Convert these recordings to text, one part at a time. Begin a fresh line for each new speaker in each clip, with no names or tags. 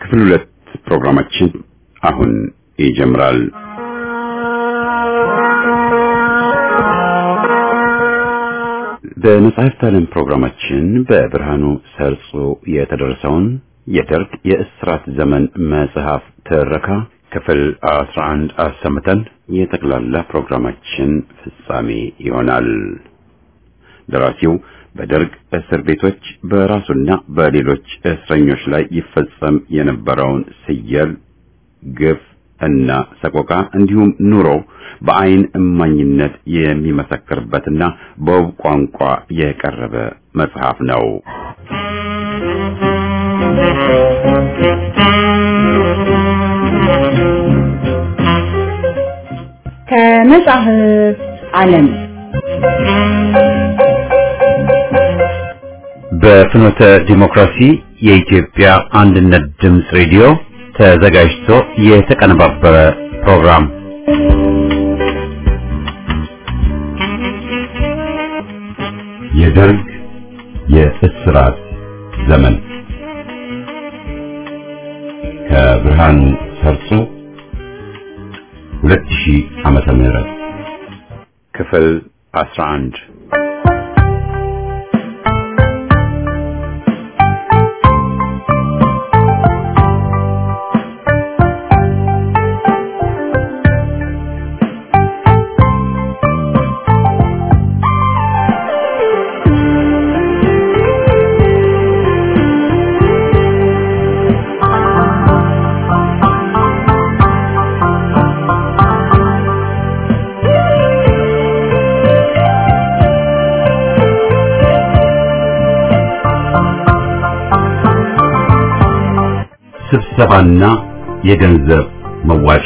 ክፍል 2 ፕሮግራማችን አሁን ይጀምራል። በመጽሐፍት ዓለም ፕሮግራማችን በብርሃኑ ሰርጾ የተደረሰውን የደርግ የእስራት ዘመን መጽሐፍ ትረካ ክፍል 11 አሰምተን የጠቅላላ ፕሮግራማችን ፍጻሜ ይሆናል። ደራሲው በደርግ እስር ቤቶች በራሱና በሌሎች እስረኞች ላይ ይፈጸም የነበረውን ስየል፣ ግፍ እና ሰቆቃ እንዲሁም ኑሮ በአይን እማኝነት የሚመሰክርበትና በውብ ቋንቋ የቀረበ መጽሐፍ ነው።
ከመጽሐፍት ዓለም
በፍኖተ ዲሞክራሲ የኢትዮጵያ አንድነት ድምፅ ሬዲዮ ተዘጋጅቶ የተቀነባበረ ፕሮግራም። የደርግ የእስራት ዘመን ከብርሃኑ ሰርጾ 2000 ዓመተ ምህረት ክፍል 11 ስብሰባና የገንዘብ መዋጮ።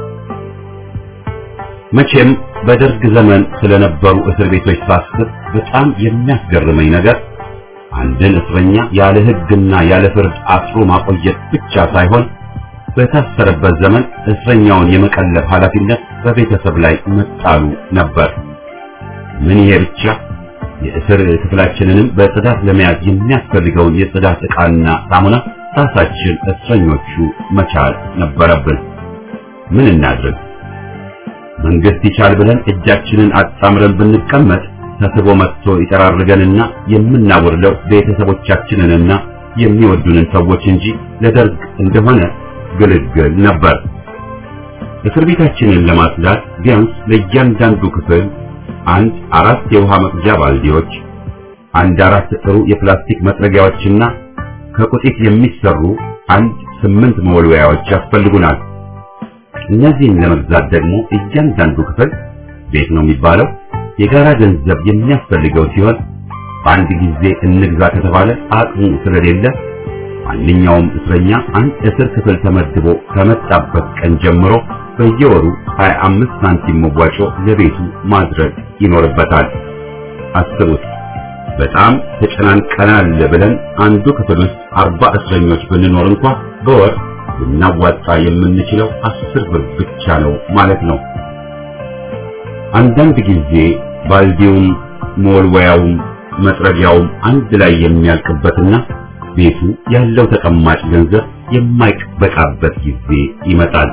መቼም በደርግ ዘመን ስለነበሩ እስር ቤቶች ሳስብ በጣም የሚያስገርመኝ ነገር አንድን እስረኛ ያለ ሕግና ያለ ፍርድ አስሮ ማቆየት ብቻ ሳይሆን በታሰረበት ዘመን እስረኛውን የመቀለብ ኃላፊነት በቤተሰብ ላይ መጣሉ ነበር። ምን ይሄ ብቻ፣ የእስር ክፍላችንንም በጽዳት ለመያዝ የሚያስፈልገውን የጽዳት ዕቃና ሳሙና ራሳችን እስረኞቹ መቻል ነበረብን። ምን እናድርግ? መንግስት ይቻል ብለን እጃችንን አጣምረን ብንቀመጥ ተስቦ መጥቶ ይጠራርገንና የምናወርደው ቤተሰቦቻችንንና የሚወዱንን ሰዎች እንጂ ለደርግ እንደሆነ ግልግል ነበር። እስር ቤታችንን ለማጽዳት ቢያንስ ለእያንዳንዱ ክፍል 4 የውሃ መቅጃ ባልዲዎች፣ 4 ጥሩ የፕላስቲክ መጥረጊያዎችና ከቁጢት የሚሰሩ 8 መወልወያዎች ያስፈልጉናል። እነዚህን ለመግዛት ደግሞ እያንዳንዱ ክፍል ቤት ነው የሚባለው የጋራ ገንዘብ የሚያስፈልገው ሲሆን በአንድ ጊዜ እንግዛ ከተባለ አቅሙ ስለሌለ ማንኛውም እስረኛ አንድ እስር ክፍል ተመድቦ ከመጣበት ቀን ጀምሮ በየወሩ 25 ሳንቲም መዋጮ ለቤቱ ማድረግ ይኖርበታል። አስቡት፣ በጣም ተጨናንቀናል ብለን አንዱ ክፍል ውስጥ 40 እስረኞች ብንኖር እንኳን በወር ልናዋጣ የምንችለው 10 ብር ብቻ ነው ማለት ነው። አንዳንድ ጊዜ ባልዲውም መወልወያውም መጥረጊያውም አንድ ላይ የሚያልቅበትና ቤቱ ያለው ተቀማጭ ገንዘብ የማይበቃበት ጊዜ ይመጣል።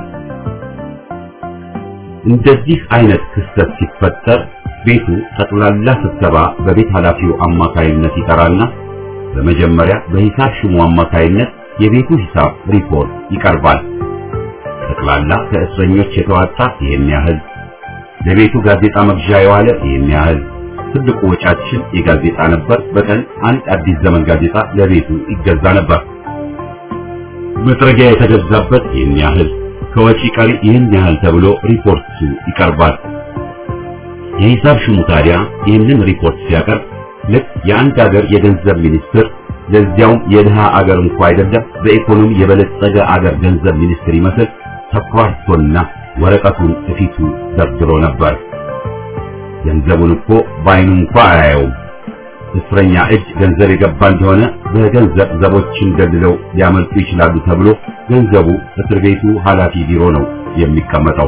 እንደዚህ አይነት ክስተት ሲፈጠር ቤቱ ጠቅላላ ስብሰባ በቤት ኃላፊው አማካይነት ይጠራና በመጀመሪያ በሂሳብ ሹሙ አማካይነት የቤቱ ሂሳብ ሪፖርት ይቀርባል። ጠቅላላ ከእስረኞች የተዋጣ ይሄን ያህል፣ ለቤቱ ጋዜጣ መግዣ የዋለ ይሄን ያህል፣ ትልቁ ወጫችን የጋዜጣ ነበር። በቀን አንድ አዲስ ዘመን ጋዜጣ ለቤቱ ይገዛ ነበር። መጥረጊያ የተገዛበት ይሄን ያህል፣ ከወጪ ቀሪ ይሄን ያህል ተብሎ ሪፖርቱ ይቀርባል። የሂሳብ ሹሙ ታዲያ ይህንን ሪፖርት ሲያቀርብ ልክ የአንድ ሀገር የገንዘብ ሚኒስትር፣ ለዚያውም የድሃ አገር እንኳን አይደለም በኢኮኖሚ የበለጸገ አገር ገንዘብ ሚኒስትር ይመስል ተኩራርቶና ወረቀቱን እፊቱ ደርድሮ ነበር። ገንዘቡን እኮ ባይኑ እንኳን አያየውም። እስረኛ እጅ ገንዘብ የገባ እንደሆነ በገንዘብ ዘቦችን ደልለው ሊያመልጡ ይችላሉ ተብሎ ገንዘቡ እስር ቤቱ ኃላፊ ቢሮ ነው የሚቀመጠው።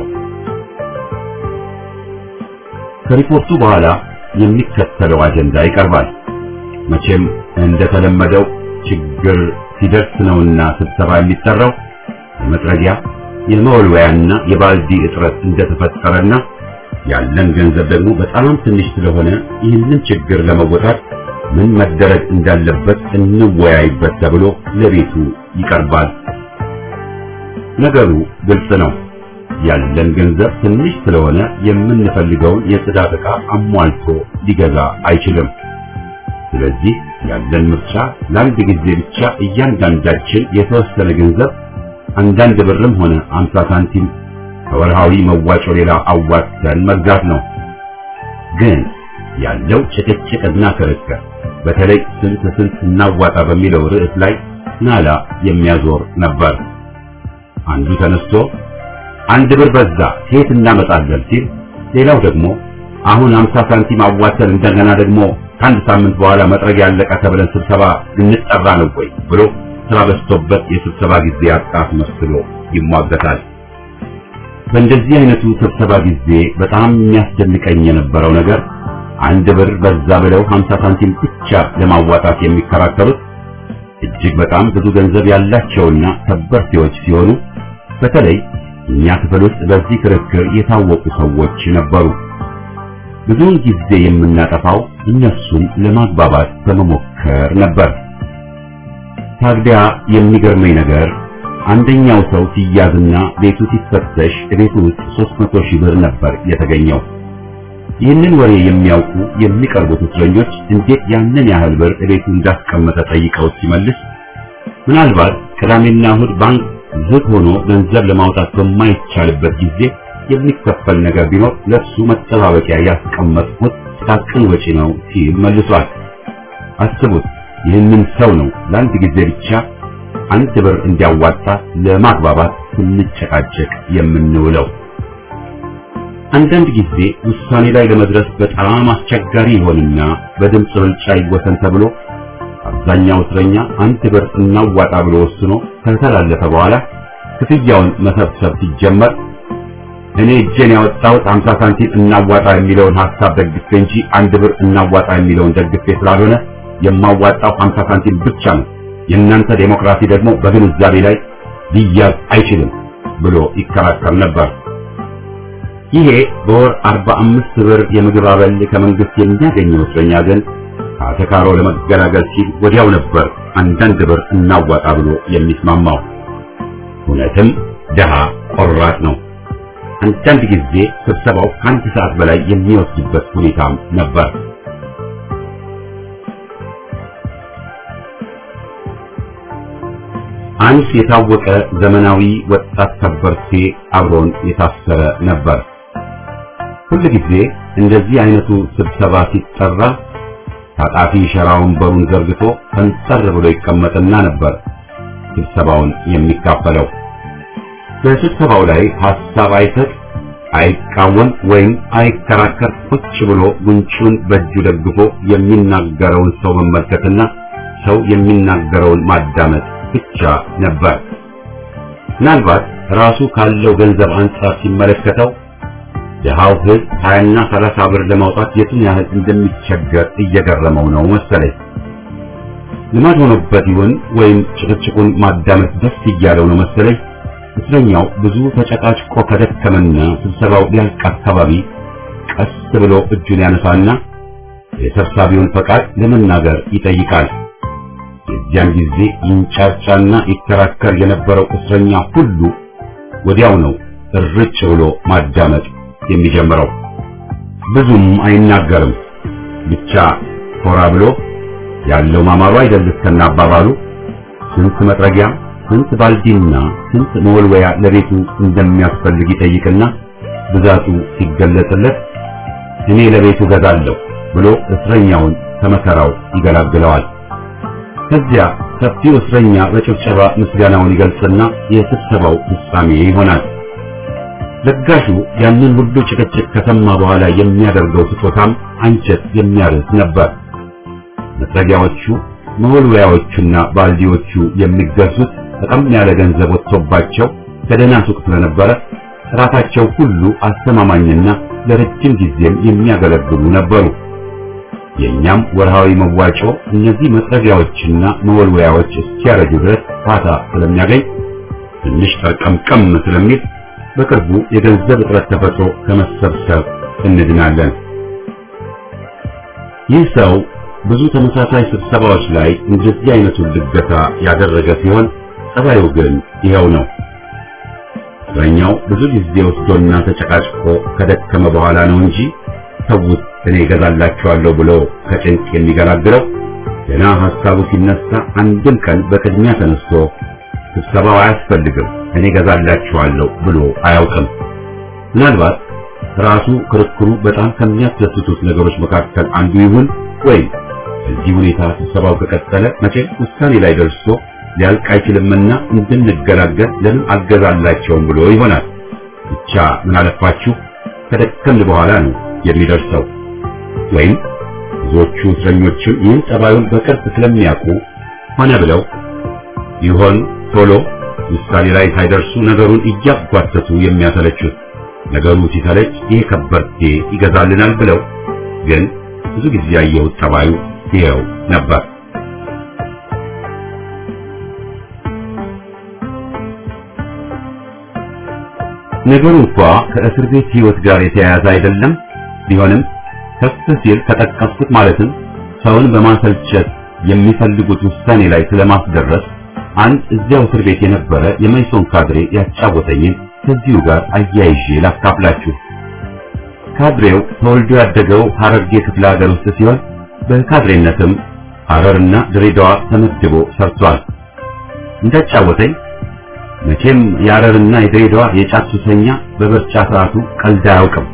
ከሪፖርቱ በኋላ የሚከተለው አጀንዳ ይቀርባል። መቼም እንደተለመደው ችግር ሲደርስ ነውና ስብሰባ የሚጠራው የመጥረጊያ የመወልወያና የባልዲ እጥረት እንደተፈጠረና ያለን ገንዘብ ደግሞ በጣም ትንሽ ስለሆነ ይህንን ችግር ለመወጣት ምን መደረግ እንዳለበት እንወያይበት ተብሎ ለቤቱ ይቀርባል። ነገሩ ግልጽ ነው። ያለን ገንዘብ ትንሽ ስለሆነ የምንፈልገውን የጽዳት ዕቃ አሟልቶ ሊገዛ አይችልም። ስለዚህ ያለን ምርጫ ለአንድ ጊዜ ብቻ እያንዳንዳችን የተወሰነ ገንዘብ አንዳንድ ብርም ሆነ 50 ሳንቲም ከወርሃዊ መዋጮ ሌላ አዋጥተን መግዛት ነው። ግን ያለው ጭቅጭቅና ክርክር በተለይ ስንት እናዋጣ በሚለው ርዕስ ላይ ናላ የሚያዞር ነበር። አንዱ ተነስቶ አንድ ብር በዛ ከየት እናመጣለን ሲል፣ ሌላው ደግሞ አሁን 50 ሳንቲም አዋጥተን እንደገና ደግሞ ከአንድ ሳምንት በኋላ መጥረጊያ ያለቀ ተብለን ስብሰባ እንጠራ ነው ወይ ብሎ ስራ በዝቶበት የስብሰባ ጊዜ አጣፍ መስሎ ይሟገታል። በእንደዚህ አይነቱ ስብሰባ ጊዜ በጣም የሚያስደንቀኝ የነበረው ነገር አንድ ብር በዛ ብለው 50 ሳንቲም ብቻ ለማዋጣት የሚከራከሩት እጅግ በጣም ብዙ ገንዘብ ያላቸውና ከበርቴዎች ሲሆኑ በተለይ እኛ ክፍል ውስጥ በዚህ ክርክር የታወቁ ሰዎች ነበሩ። ብዙውን ጊዜ የምናጠፋው እነሱን ለማግባባት በመሞከር ነበር። ታዲያ የሚገርመኝ ነገር አንደኛው ሰው ሲያዝና ቤቱ ሲፈተሽ ቤቱ ውስጥ 300 ሺህ ብር ነበር የተገኘው። ይህንን ወሬ የሚያውቁ የሚቀርቡት እስረኞች እንዴት ያንን ያህል ብር ቤቱ እንዳስቀመጠ ጠይቀው ሲመልስ ምናልባት ቅዳሜና እሁድ ባንክ ዝግ ሆኖ ገንዘብ ለማውጣት በማይቻልበት ጊዜ የሚከፈል ነገር ቢኖር ለሱ መጠባበቂያ ያስቀመጥኩት ጥቃቅን ወጪ ነው ሲል መልሷል። አስቡት፣ ይህንን ሰው ነው ለአንድ ጊዜ ብቻ አንድ ብር እንዲያዋጣ ለማግባባት ስንጨቃጨቅ የምንውለው። አንዳንድ ጊዜ ውሳኔ ላይ ለመድረስ በጣም አስቸጋሪ ይሆንና በድምፅ ብልጫ ይወሰን ተብሎ አብዛኛው እስረኛ አንድ ብር እናዋጣ ብሎ ወስኖ ከተላለፈ በኋላ ክፍያውን መሰብሰብ ሲጀመር እኔ እጄን ያወጣሁት 50 ሳንቲም እናዋጣ የሚለውን ሐሳብ ደግፌ እንጂ አንድ ብር እናዋጣ የሚለውን ደግፌ ስላልሆነ የማዋጣው 50 ሳንቲም ብቻ ነው፣ የእናንተ ዴሞክራሲ ደግሞ በግንዛቤ ላይ ሊያዝ አይችልም ብሎ ይከራከር ነበር። ይሄ በወር 45 ብር የምግብ አበል ከመንግስት የሚያገኘው እስረኛ ግን አተካሮ ለመገላገል ሲል ወዲያው ነበር አንዳንድ ብር እናዋጣ ብሎ የሚስማማው። እውነትም ደሃ ቆራጥ ነው። አንዳንድ ጊዜ ስብሰባው ከአንድ ሰዓት በላይ የሚወስድበት ሁኔታም ነበር። አንድ የታወቀ ዘመናዊ ወጣት ከበርቴ አብሮን የታሰረ ነበር። ሁሉ ጊዜ እንደዚህ አይነቱ ስብሰባ ሲጠራ ታጣፊ ሸራ ወንበሩን ዘርግቶ ፈንጠር ብሎ ይቀመጥና ነበር ስብሰባውን የሚካፈለው። በስብሰባው ላይ ሐሳብ አይሰጥ፣ አይቃወም ወይም አይከራከር፣ ቁጭ ብሎ ጉንጩን በእጁ ደግፎ የሚናገረውን ሰው መመልከትና ሰው የሚናገረውን ማዳመጥ ብቻ ነበር። ምናልባት ራሱ ካለው ገንዘብ አንጻር ሲመለከተው ደሃው ሕዝብ 20 እና 30 ብር ለማውጣት የቱን ያህል እንደሚቸገር እየገረመው ነው መሰለኝ። ልማድ ሆኖበት ይሆን ወይም ጭቅጭቁን ማዳመጥ ደስ እያለው ነው መሰለኝ። እስረኛው ብዙ ተጨቃጭቆ ከደከመና ስብሰባው ሊያልቅ አካባቢ ቀስ ብሎ እጁን ያነሳና የሰብሳቢውን ፈቃድ ለመናገር ይጠይቃል። የዚያን ጊዜ ይንጫጫና ይከራከር የነበረው እስረኛ ሁሉ ወዲያው ነው እርጭ ብሎ ማዳመጥ የሚጀምረው። ብዙም አይናገርም፣ ብቻ ኮራ ብሎ ያለው ማማሩ አይደል እስከና አባባሉ ስንት መጥረጊያ፣ ስንት ባልዲና ስንት መወልወያ ለቤቱ እንደሚያስፈልግ ይጠይቅና ብዛቱ ሲገለጽለት እኔ ለቤቱ ገዛለሁ ብሎ እስረኛውን ከመከራው ይገላግለዋል። ከዚያ ሰፊው እስረኛ በጭብጨባ ምስጋናውን ይገልጽና የስብሰባው ፍጻሜ ይሆናል። ለጋሹ ያንን ሁሉ ጭቅጭቅ ከሰማ በኋላ የሚያደርገው ስጦታም አንጀት የሚያርስ ነበር። መጥረጊያዎቹ፣ መወልወያዎቹና ባልዲዎቹ የሚገዙት በጣም ያለ ገንዘብ ወጥቶባቸው ከደህና ሱቅ ስለነበረ ጥራታቸው ሁሉ አስተማማኝና ለረጅም ጊዜም የሚያገለግሉ ነበሩ። የኛም ወርሃዊ መዋጮ እነዚህ መጥረጊያዎችና መወልወያዎች እስኪያረጁ ድረስ ፋታ ስለሚያገኝ ትንሽ ጠርቀምቀም ስለሚል በቅርቡ የገንዘብ እጥረት ተፈጥሮ ከመሰብሰብ እንድናለን። ይህ ሰው ብዙ ተመሳሳይ ስብሰባዎች ላይ እንደዚህ አይነቱን ልገታ ያደረገ ሲሆን ጸባዩ ግን ይሄው ነው። እስረኛው ብዙ ጊዜ ወስዶና ተጨቃጭቆ ከደከመ በኋላ ነው እንጂ ተውት እኔ እገዛላችኋለሁ ብሎ ከጭንቅ የሚገላግለው ገና ሐሳቡ ሲነሳ አንድም ቀን በቅድሚያ ተነስቶ ስብሰባው አያስፈልግም እኔ እገዛላችኋለሁ ብሎ አያውቅም። ምናልባት ራሱ ክርክሩ በጣም ከሚያስደስቱት ነገሮች መካከል አንዱ ይሁን ወይም በዚህ ሁኔታ ስብሰባው ከቀጠለ መቼም ውሳኔ ላይ ደርሶ ሊያልቅ አይችልምና እንድንገላገል ለምን አልገዛላቸውም ብሎ ይሆናል። ብቻ ምን አለፋችሁ ከደከምን በኋላ ነው የሚደርሰው። ወይም ብዙዎቹ እስረኞችም ይህን ጠባዩን በቅርብ ስለሚያውቁ ሆነ ብለው ይሆን ቶሎ ውሳኔ ላይ ሳይደርሱ ነገሩን እያጓተቱ የሚያሰለቹት። ነገሩ ሲሰለች ይሄ ከበርቴ ይገዛልናል ብለው ግን ብዙ ጊዜ ያየሁት ጠባዩ ይሄው ነበር። ነገሩ እንኳን ከእስር ቤት ህይወት ጋር የተያያዘ አይደለም። ቢሆንም ከፍ ሲል ተጠቀስኩት ማለትም ሰውን በማሰልቸት የሚፈልጉት ውሳኔ ላይ ስለማስደረስ አንድ እዚያው እስር ቤት የነበረ የመይሶን ካድሬ ያጫወተኝን ከዚሁ ጋር አያይዤ ላካፍላችሁ። ካድሬው ተወልዶ ያደገው ሐረርጌ ክፍለ ሀገር ውስጥ ሲሆን በካድሬነትም ሐረርና ድሬዳዋ ተመድቦ ሰርቷል። እንዳጫወተኝ መቼም የሐረርና የድሬዳዋ የጫት ሱሰኛ በበርጫ ሰዓቱ ቀልድ አያውቅም።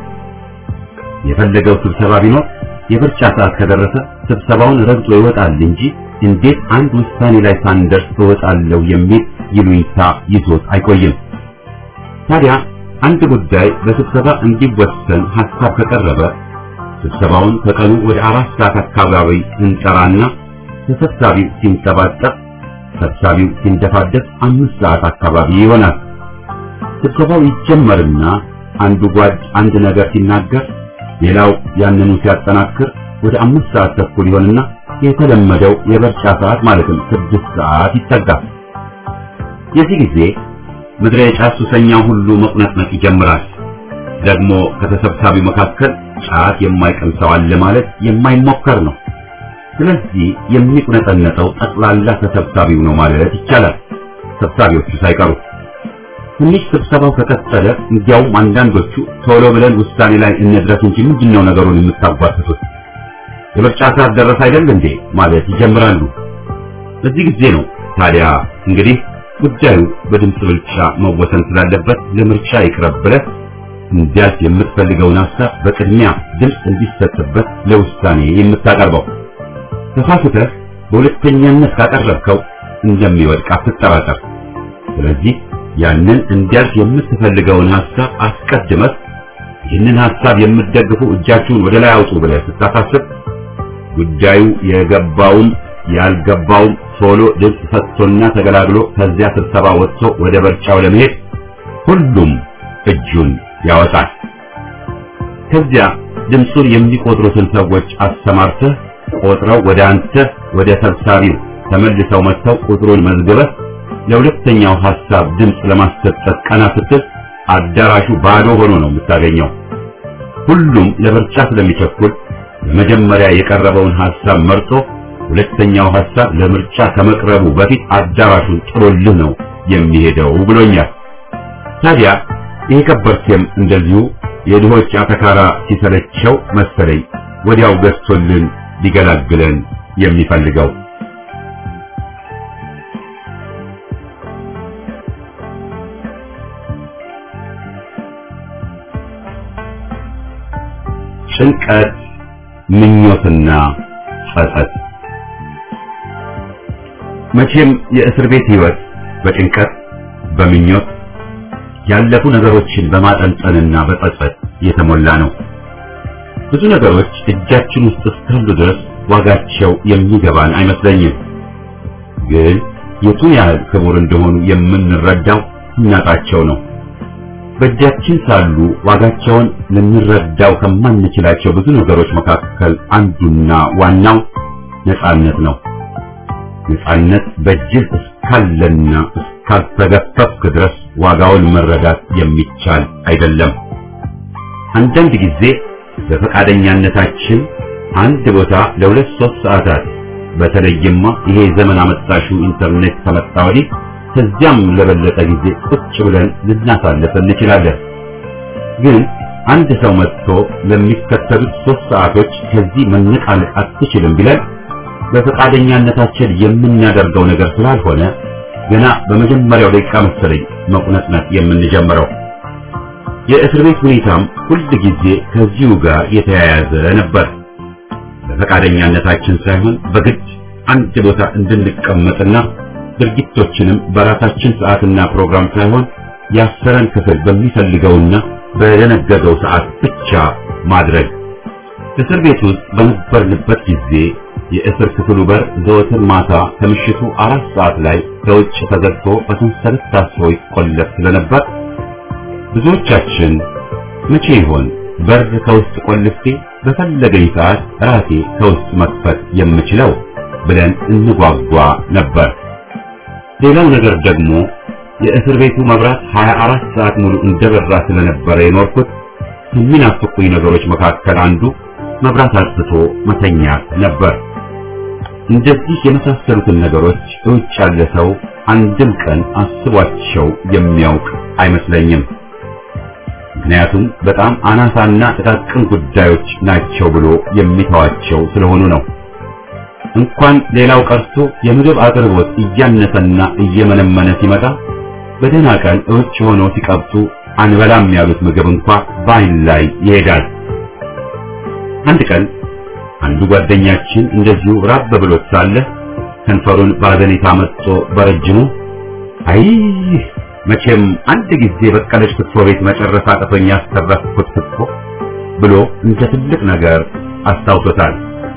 የፈለገው ስብሰባ ቢኖር የበርጫ ሰዓት ከደረሰ ስብሰባውን ረግጦ ይወጣል እንጂ እንዴት አንድ ውሳኔ ላይ ሳንደርስ እወጣለሁ የሚል ይሉኝታ ይዞት አይቆይም። ታዲያ አንድ ጉዳይ በስብሰባ እንዲወሰን ሐሳብ ከቀረበ ስብሰባውን ከቀኑ ወደ 4 ሰዓት አካባቢ እንጠራና ተሰብሳቢው ሲንጠባጠብ ሰብሳቢው ሲንደፋደፍ 5 ሰዓት አካባቢ ይሆናል። ስብሰባው ይጀመርና አንዱ ጓድ አንድ ነገር ሲናገር ሌላው ያንኑ ሲያጠናክር ወደ 5 ሰዓት ተኩል ይሆንና የተለመደው የበርጫ ሰዓት ማለትም 6 ሰዓት ይጠጋል። የዚህ ጊዜ ምድረ የጫት ሱሰኛ ሁሉ መቁነጥነጥ ይጀምራል። ደግሞ ከተሰብሳቢው መካከል ጫት የማይቀም ሰው አለ ማለት የማይሞከር ነው። ስለዚህ የሚቁነጠነጠው ጠቅላላ ተሰብሳቢው ነው ማለት ይቻላል፣ ሰብሳቢዎቹ ሳይቀሩ። ትንሽ ስብሰባው ከቀጠለ እንዲያውም አንዳንዶቹ ቶሎ ብለን ውሳኔ ላይ እንድረስ እንጂ ምንድነው ነገሩን የምታጓትቱት? የምርጫ ሰዓት ደረሰ አይደል እንዴ ማለት ይጀምራሉ። በዚህ ጊዜ ነው ታዲያ እንግዲህ ጉዳዩ በድምጽ ብልጫ መወሰን ስላለበት ለምርጫ ይቅረብ ብለህ እንዲያስ የምትፈልገውን ሐሳብ በቅድሚያ ድምጽ እንዲሰጥበት ለውሳኔ የምታቀርበው። ተሳስተህ በሁለተኛነት ካቀረብከው እንደሚወድቅ አትጠራጠር። ስለዚህ ያንን እንዲያስ የምትፈልገውን ሐሳብ አስቀድመህ ይህንን ሐሳብ የምትደግፉ እጃችሁን ወደ ላይ አውጡ ብለህ ስታሳስብ ጉዳዩ የገባውም ያልገባውም ቶሎ ድምጽ ሰጥቶና ተገላግሎ ከዚያ ስብሰባ ወጥቶ ወደ በርጫው ለመሄድ ሁሉም እጁን ያወጣል። ከዚያ ድምጹን የሚቆጥሩትን ሰዎች አሰማርተህ ቆጥረው ወደ አንተ ወደ ሰብሳቢው ተመልሰው መጥተው ቁጥሩን መዝግበህ ለሁለተኛው ሐሳብ ድምጽ ለማስሰጠት ቀና ስትል አዳራሹ ባዶ ሆኖ ነው የምታገኘው። ሁሉም ለበርጫ ስለሚቸኩል በመጀመሪያ የቀረበውን ሐሳብ መርጦ ሁለተኛው ሐሳብ ለምርጫ ከመቅረቡ በፊት አዳራሹን ጥሎልህ ነው የሚሄደው ብሎኛል። ታዲያ ይሄ ከበርቴም እንደዚሁ የድሆች አተካራ ሲሰለቸው መሰለኝ ወዲያው ገዝቶልን ሊገላግለን የሚፈልገው። ጭንቀት፣ ምኞትና ጸጸት። መቼም የእስር ቤት ህይወት በጭንቀት በምኞት ያለፉ ነገሮችን በማጠንጠንና በጸጸት የተሞላ ነው። ብዙ ነገሮች እጃችን ውስጥ እስካሉ ድረስ ዋጋቸው የሚገባን አይመስለኝም። ግን የቱን ያህል ክቡር እንደሆኑ የምንረዳው እናጣቸው ነው። በእጃችን ሳሉ ዋጋቸውን ልንረዳው ከማንችላቸው ብዙ ነገሮች መካከል አንዱና ዋናው ነፃነት ነው። ነፃነት በእጅህ እስካለና እስካልተገፈፍክ ድረስ ዋጋውን መረዳት የሚቻል አይደለም። አንዳንድ ጊዜ በፈቃደኛነታችን አንድ ቦታ ለ2-3 ሰዓታት በተለይማ ይሄ ዘመን አመጣሹ ኢንተርኔት ከመጣ ወዲህ ከዚያም ለበለጠ ጊዜ ቁጭ ብለን ልናሳልፍ እንችላለን። ግን አንድ ሰው መጥቶ ለሚከተሉት 3 ሰዓቶች ከዚህ መነቃነቅ አትችልም ቢለን በፈቃደኛነታችን የምናደርገው ነገር ስላልሆነ ገና በመጀመሪያው ደቂቃ መሰለኝ መቁነጥነጥ የምንጀምረው። የእስር ቤት ሁኔታም ሁል ጊዜ ከዚሁ ጋር የተያያዘ ነበር። በፈቃደኛነታችን ሳይሆን በግድ አንድ ቦታ እንድንቀመጥና ድርጊቶችንም በራሳችን ሰዓትና ፕሮግራም ሳይሆን ያሰረን ክፍል በሚፈልገውና በደነገገው ሰዓት ብቻ ማድረግ። እስር ቤት ውስጥ በነበርንበት ጊዜ የእስር ክፍሉ በር ዘወትር ማታ ከምሽቱ 4 ሰዓት ላይ ከውጭ ተዘግቶ በሰንሰለት ታስሮ ይቆለፍ ስለነበር ብዙዎቻችን መቼ ይሆን በር ከውስጥ ቆልፌ በፈለገኝ ሰዓት ራሴ ከውስጥ መክፈት የምችለው ብለን እንጓጓ ነበር። ሌላው ነገር ደግሞ የእስር ቤቱ መብራት 24 ሰዓት ሙሉ እንደበራ ስለነበረ የኖርኩት ከሚናፍቁኝ ነገሮች መካከል አንዱ መብራት አጥፍቶ መተኛት ነበር። እንደዚህ የመሳሰሉትን ነገሮች ውጭ ያለ ሰው አንድም ቀን አስቧቸው የሚያውቅ አይመስለኝም። ምክንያቱም በጣም አናሳና ጥቃቅን ጉዳዮች ናቸው ብሎ የሚተዋቸው ስለሆኑ ነው። እንኳን ሌላው ቀርቶ የምግብ አቅርቦት እያነሰና እየመነመነ ሲመጣ በደህና ቀን ውጭ ሆኖ ሲቀብጡ አንበላም ያሉት ምግብ እንኳን በዓይን ላይ ይሄዳል። አንድ ቀን አንዱ ጓደኛችን እንደዚሁ ራብ ብሎት ሳለ ከንፈሩን ባዘኔታ መጥቶ በረጅሙ አይ መቼም አንድ ጊዜ በቀለች ክትፎ ቤት መጨረሻ አቅቶኝ ያስተረፍኩት ክትፎ ብሎ እንደ ትልቅ ነገር አስታውሶታል።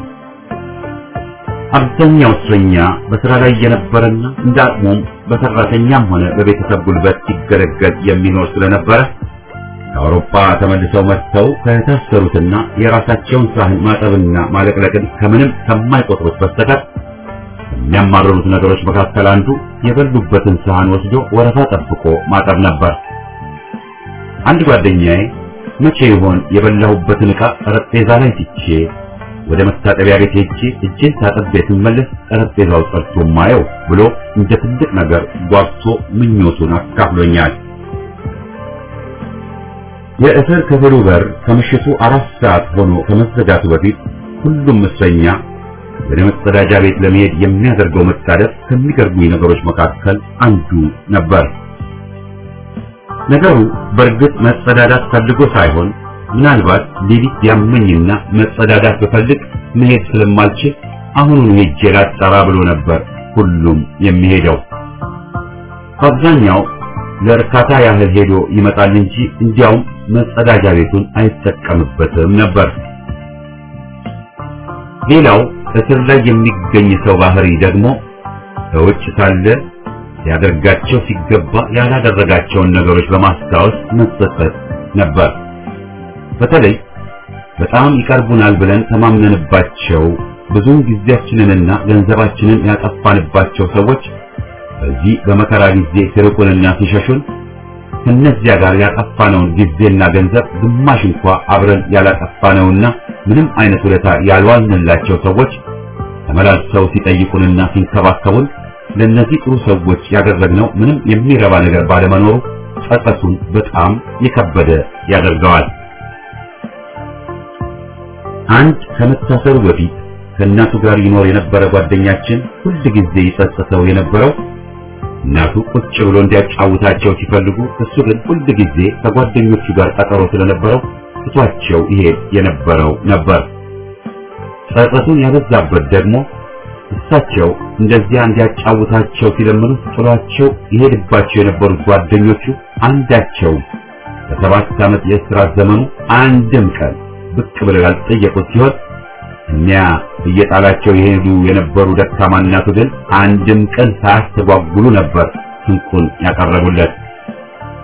አብዛኛው እስረኛ በስራ ላይ የነበረና እንደ አቅሙም በሰራተኛም ሆነ በቤተሰብ ጉልበት ሲገለገል የሚኖር ስለነበረ ከአውሮፓ ተመልሰው መጥተው ከታሰሩትና የራሳቸውን ሳህን ማጠብና ማለቅለቅን ከምንም ከማይቆጥሩት በስተቀር የሚያማርሩት ነገሮች መካከል አንዱ የበሉበትን ሳህን ወስዶ ወረፋ ጠብቆ ማጠብ ነበር። አንድ ጓደኛዬ መቼ ይሆን የበላሁበትን ዕቃ ጠረጴዛ ላይ ትቼ ወደ መታጠቢያ ቤት ሄጄ እጄን ታጥቤ ስመለስ ጠረጴዛው ጸድቶ ማየው ብሎ እንደ ትልቅ ነገር ጓጉቶ ምኞቱን አካፍሎኛል። የእስር ክፍሉ በር ከምሽቱ 4 ሰዓት ሆኖ ከመዘጋቱ በፊት ሁሉም እስረኛ ወደ መጸዳጃ ቤት ለመሄድ የሚያደርገው መጣደፍ ከሚገርሙኝ ነገሮች መካከል አንዱ ነበር። ነገሩ በእርግጥ መጸዳዳት ፈልጎ ሳይሆን ምናልባት ሌሊት ያመኝና መጸዳዳት በፈልግ መሄድ ስለማልችል አሁኑን ሄጄ ላጣራ ብሎ ነበር ሁሉም የሚሄደው። አብዛኛው ለእርካታ ያህል ሄዶ ይመጣል እንጂ እንዲያውም መጸዳጃ ቤቱን አይጠቀምበትም ነበር። ሌላው እስር ላይ የሚገኝ ሰው ባህሪ ደግሞ በውጭ ሳለ ያደርጋቸው ሲገባ ያላደረጋቸውን ነገሮች በማስታወስ መጸጸት ነበር። በተለይ በጣም ይቀርቡናል ብለን ተማምነንባቸው ብዙውን ጊዜያችንንና ገንዘባችንን ያጠፋንባቸው ሰዎች በዚህ በመከራ ጊዜ ሲርቁንና ሲሸሹን ከነዚያ ጋር ያጠፋነውን ጊዜና ገንዘብ ግማሽ እንኳን አብረን ያላጠፋነውና ምንም አይነት ውለታ ያልዋልንላቸው ሰዎች ተመላልሰው ሲጠይቁንና ሲንከባከቡን ለነዚህ ጥሩ ሰዎች ያደረግነው ምንም የሚረባ ነገር ባለመኖሩ ጸጸቱን በጣም የከበደ ያደርገዋል። አንድ ከመታሰሩ በፊት ከእናቱ ጋር ይኖር የነበረ ጓደኛችን ሁል ጊዜ ይጸጸተው የነበረው እናቱ ቁጭ ብሎ እንዲያጫውታቸው ሲፈልጉ እሱ ግን ሁል ጊዜ ከጓደኞቹ ጋር ቀጠሮ ስለነበረው ትቷቸው ይሄድ የነበረው ነበር። ጸጸቱን ያበዛበት ደግሞ እሳቸው እንደዚያ እንዲያጫውታቸው ሲለምኑ ጥሏቸው ይሄድባቸው የነበሩት ጓደኞቹ አንዳቸው በ7 ዓመት የእስራት ዘመኑ አንድም ቀን ብቅ ብለው ያልጠየቁት ሲሆን እኒያ እየጣላቸው የሄዱ የነበሩ ደካማ እናቱ ግን አንድም ቀን ሳያስተጓጉሉ ነበር ስንቁን ያቀረቡለት።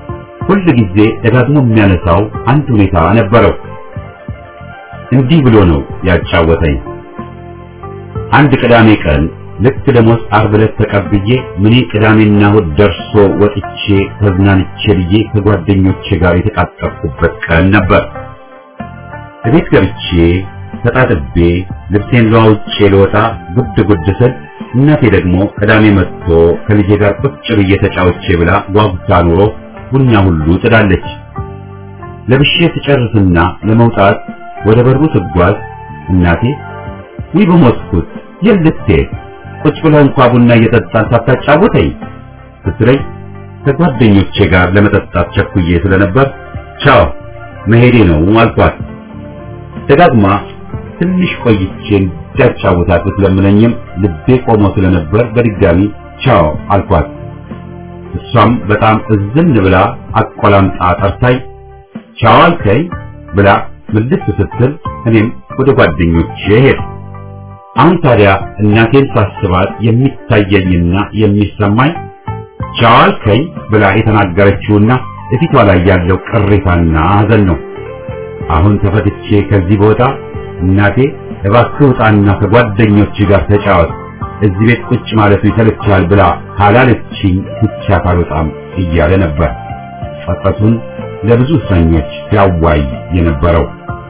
ሁሉ ጊዜ ደጋግሞ የሚያነሳው አንድ ሁኔታ ነበረው። እንዲህ ብሎ ነው ያጫወተኝ። አንድ ቅዳሜ ቀን ልክ ደሞዝ ዓርብ ዕለት ተቀብዬ ምን ቅዳሜና እሑድ ደርሶ ወጥቼ ተዝናንቼ ብዬ ከጓደኞቼ ጋር የተቃጠርኩበት ቀን ነበር። እቤት ገብቼ ተጣጥቤ ልብሴን ለዋውጬ ልወጣ ጉድ ጉድ ስል እናቴ ደግሞ ቅዳሜ መጥቶ ከልጄ ጋር ቁጭ ብዬ ተጫውቼ ብላ ጓጉታ ኑሮ ቡና ሁሉ ጥዳለች። ለብሼ ተጨርስና ለመውጣት ወደ በሩ ስጓዝ እናቴ ወይ በሞትኩት የልትሄድ ቁጭ ብለህ እንኳን ቡና እየጠጣን ሳታጫውተኝ ስትለኝ ከጓደኞቼ ጋር ለመጠጣት ቸኩዬ ስለነበር ቻው መሄዴ ነው አልኳት። ደጋግማ ትንሽ ቆይቼ እንዳጫውታት ብትለምነኝም ልቤ ቆሞ ስለነበር በድጋሚ ቻው አልኳት። እሷም በጣም እዝን ብላ አቆላምጣ ጠርታኝ ቻው አልከኝ ብላ ምልስ ስትል እኔም ወደ ጓደኞቼ ሄድኩ። አሁን ታዲያ እናቴን ሳስባት የሚታየኝና የሚሰማኝ ቻው አልከኝ ብላ የተናገረችውና እፊቷ ላይ ያለው ቅሬታና ሐዘን ነው። አሁን ተፈትቼ ከዚህ ቦታ እናቴ እባክህ ውጣና ከጓደኞች ጋር ተጫወት፣ እዚህ ቤት ቁጭ ማለቱ ይሰለቻል ብላ ካላለችኝ ብቻ አልወጣም እያለ ነበር ጸጸቱን ለብዙ እስረኞች ሲያዋይ የነበረው።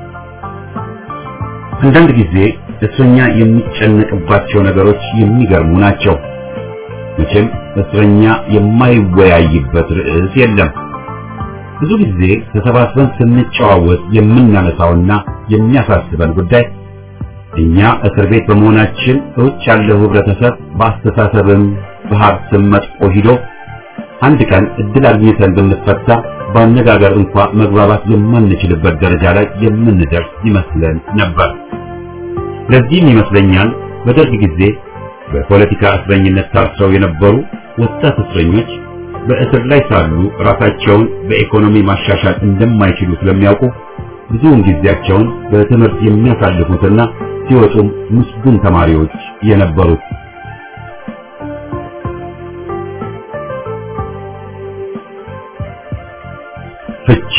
አንዳንድ ጊዜ እስረኛ የሚጨነቅባቸው ነገሮች የሚገርሙ ናቸው። መቼም እስረኛ የማይወያይበት ርዕስ የለም። ብዙ ጊዜ ተሰባስበን ስንጨዋወት የምናነሳውና የሚያሳስበን ጉዳይ እኛ እስር ቤት በመሆናችን ውጭ ያለው ህብረተሰብ በአስተሳሰብም በሀብትም መጥቆ ሂዶ አንድ ቀን እድል አግኝተን ብንፈታ በአነጋገር እንኳን መግባባት የማንችልበት ደረጃ ላይ የምንደርስ ይመስለን ነበር። ለዚህም ይመስለኛል በደርግ ጊዜ በፖለቲካ እስረኝነት ታስረው የነበሩ ወጣት እስረኞች በእስር ላይ ሳሉ ራሳቸውን በኢኮኖሚ ማሻሻል እንደማይችሉ ስለሚያውቁ ብዙውን ጊዜያቸውን በትምህርት የሚያሳልፉትና ሲወጡም ምስጉን ተማሪዎች የነበሩት። ፍቺ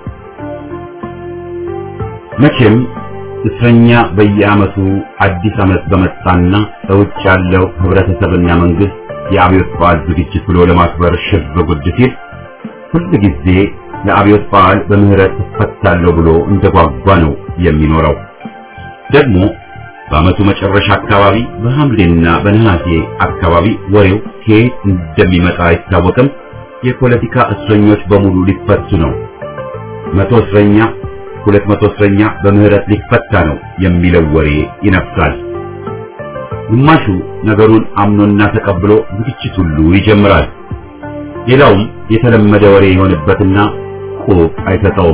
መቼም እስረኛ በየዓመቱ አዲስ ዓመት በመጣና በውጭ ያለው ህብረተሰብና መንግስት የአብዮት በዓል ዝግጅት ብሎ ለማክበር ሽብ ጉድ ሲል ሁሉ ጊዜ ለአብዮት በዓል በምህረት ተፈታለሁ ብሎ እንደጓጓ ነው የሚኖረው። ደግሞ በዓመቱ መጨረሻ አካባቢ በሐምሌና በነሐሴ አካባቢ ወሬው ከየት እንደሚመጣ አይታወቅም። የፖለቲካ እስረኞች በሙሉ ሊፈቱ ነው፣ 100 እስረኛ 200 እስረኛ በምህረት ሊፈታ ነው የሚለው ወሬ ይነፍሳል። ግማሹ ነገሩን አምኖና ተቀብሎ ዝግጅት ሁሉ ይጀምራል። ሌላውም የተለመደ ወሬ የሆነበትና ቁብ አይሰጠውም።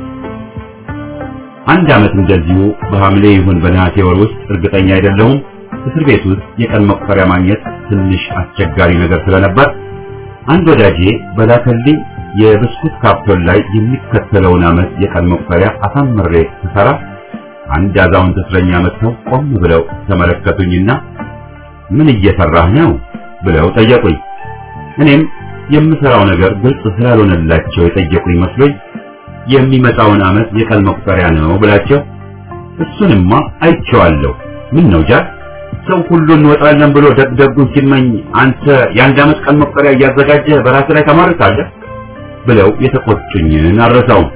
አንድ ዓመት እንደዚሁ በሐምሌ ይሁን በነሐሴ ወር ውስጥ እርግጠኛ አይደለሁም እስር ቤት ውስጥ የቀን መቁጠሪያ ማግኘት ትንሽ አስቸጋሪ ነገር ስለነበር አንድ ወዳጄ በላከልኝ የብስኩት ካርቶን ላይ የሚከተለውን ዓመት የቀን መቁጠሪያ አሳምሬ ስሰራ አንድ አዛውንት እስረኛ መጥተው ቆም ብለው ተመለከቱኝና ምን እየሰራህ ነው ብለው ጠየቁኝ። እኔም የምሰራው ነገር ግልጽ ስላልሆነላቸው የጠየቁኝ መስሎኝ የሚመጣውን ዓመት የቀን መቁጠሪያ ነው ብላቸው እሱንማ አይቼዋለሁ፣ ምን ነው ጃል ሰው ሁሉ እንወጣለን ብሎ ደግደጉን ሲመኝ አንተ የአንድ ዓመት ቀን መቁጠሪያ እያዘጋጀህ በራስህ ላይ ተማርካለህ ብለው የተቆጡኝን አልረሳውም።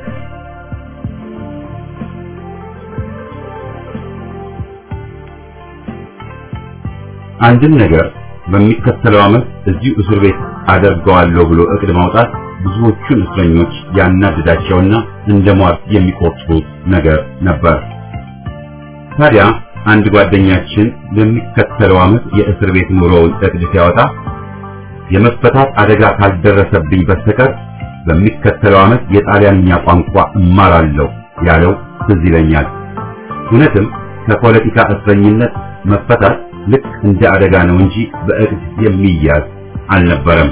አንድን ነገር በሚከተለው ዓመት እዚሁ እስር ቤት አደርገዋለሁ ብሎ እቅድ ማውጣት ብዙዎቹን እስረኞች ያናድዳቸውና እንደ ሟርት የሚቆጥሩት ነገር ነበር። ታዲያ አንድ ጓደኛችን በሚከተለው ዓመት የእስር ቤት ኑሮውን እቅድ ሲያወጣ የመፈታት አደጋ ካልደረሰብኝ በስተቀር በሚከተለው ዓመት የጣሊያንኛ ቋንቋ እማራለሁ ያለው ትዝ ይለኛል። እውነትም ከፖለቲካ እስረኝነት መፈታት ልክ እንደ አደጋ ነው እንጂ በእቅድ የሚያዝ አልነበረም።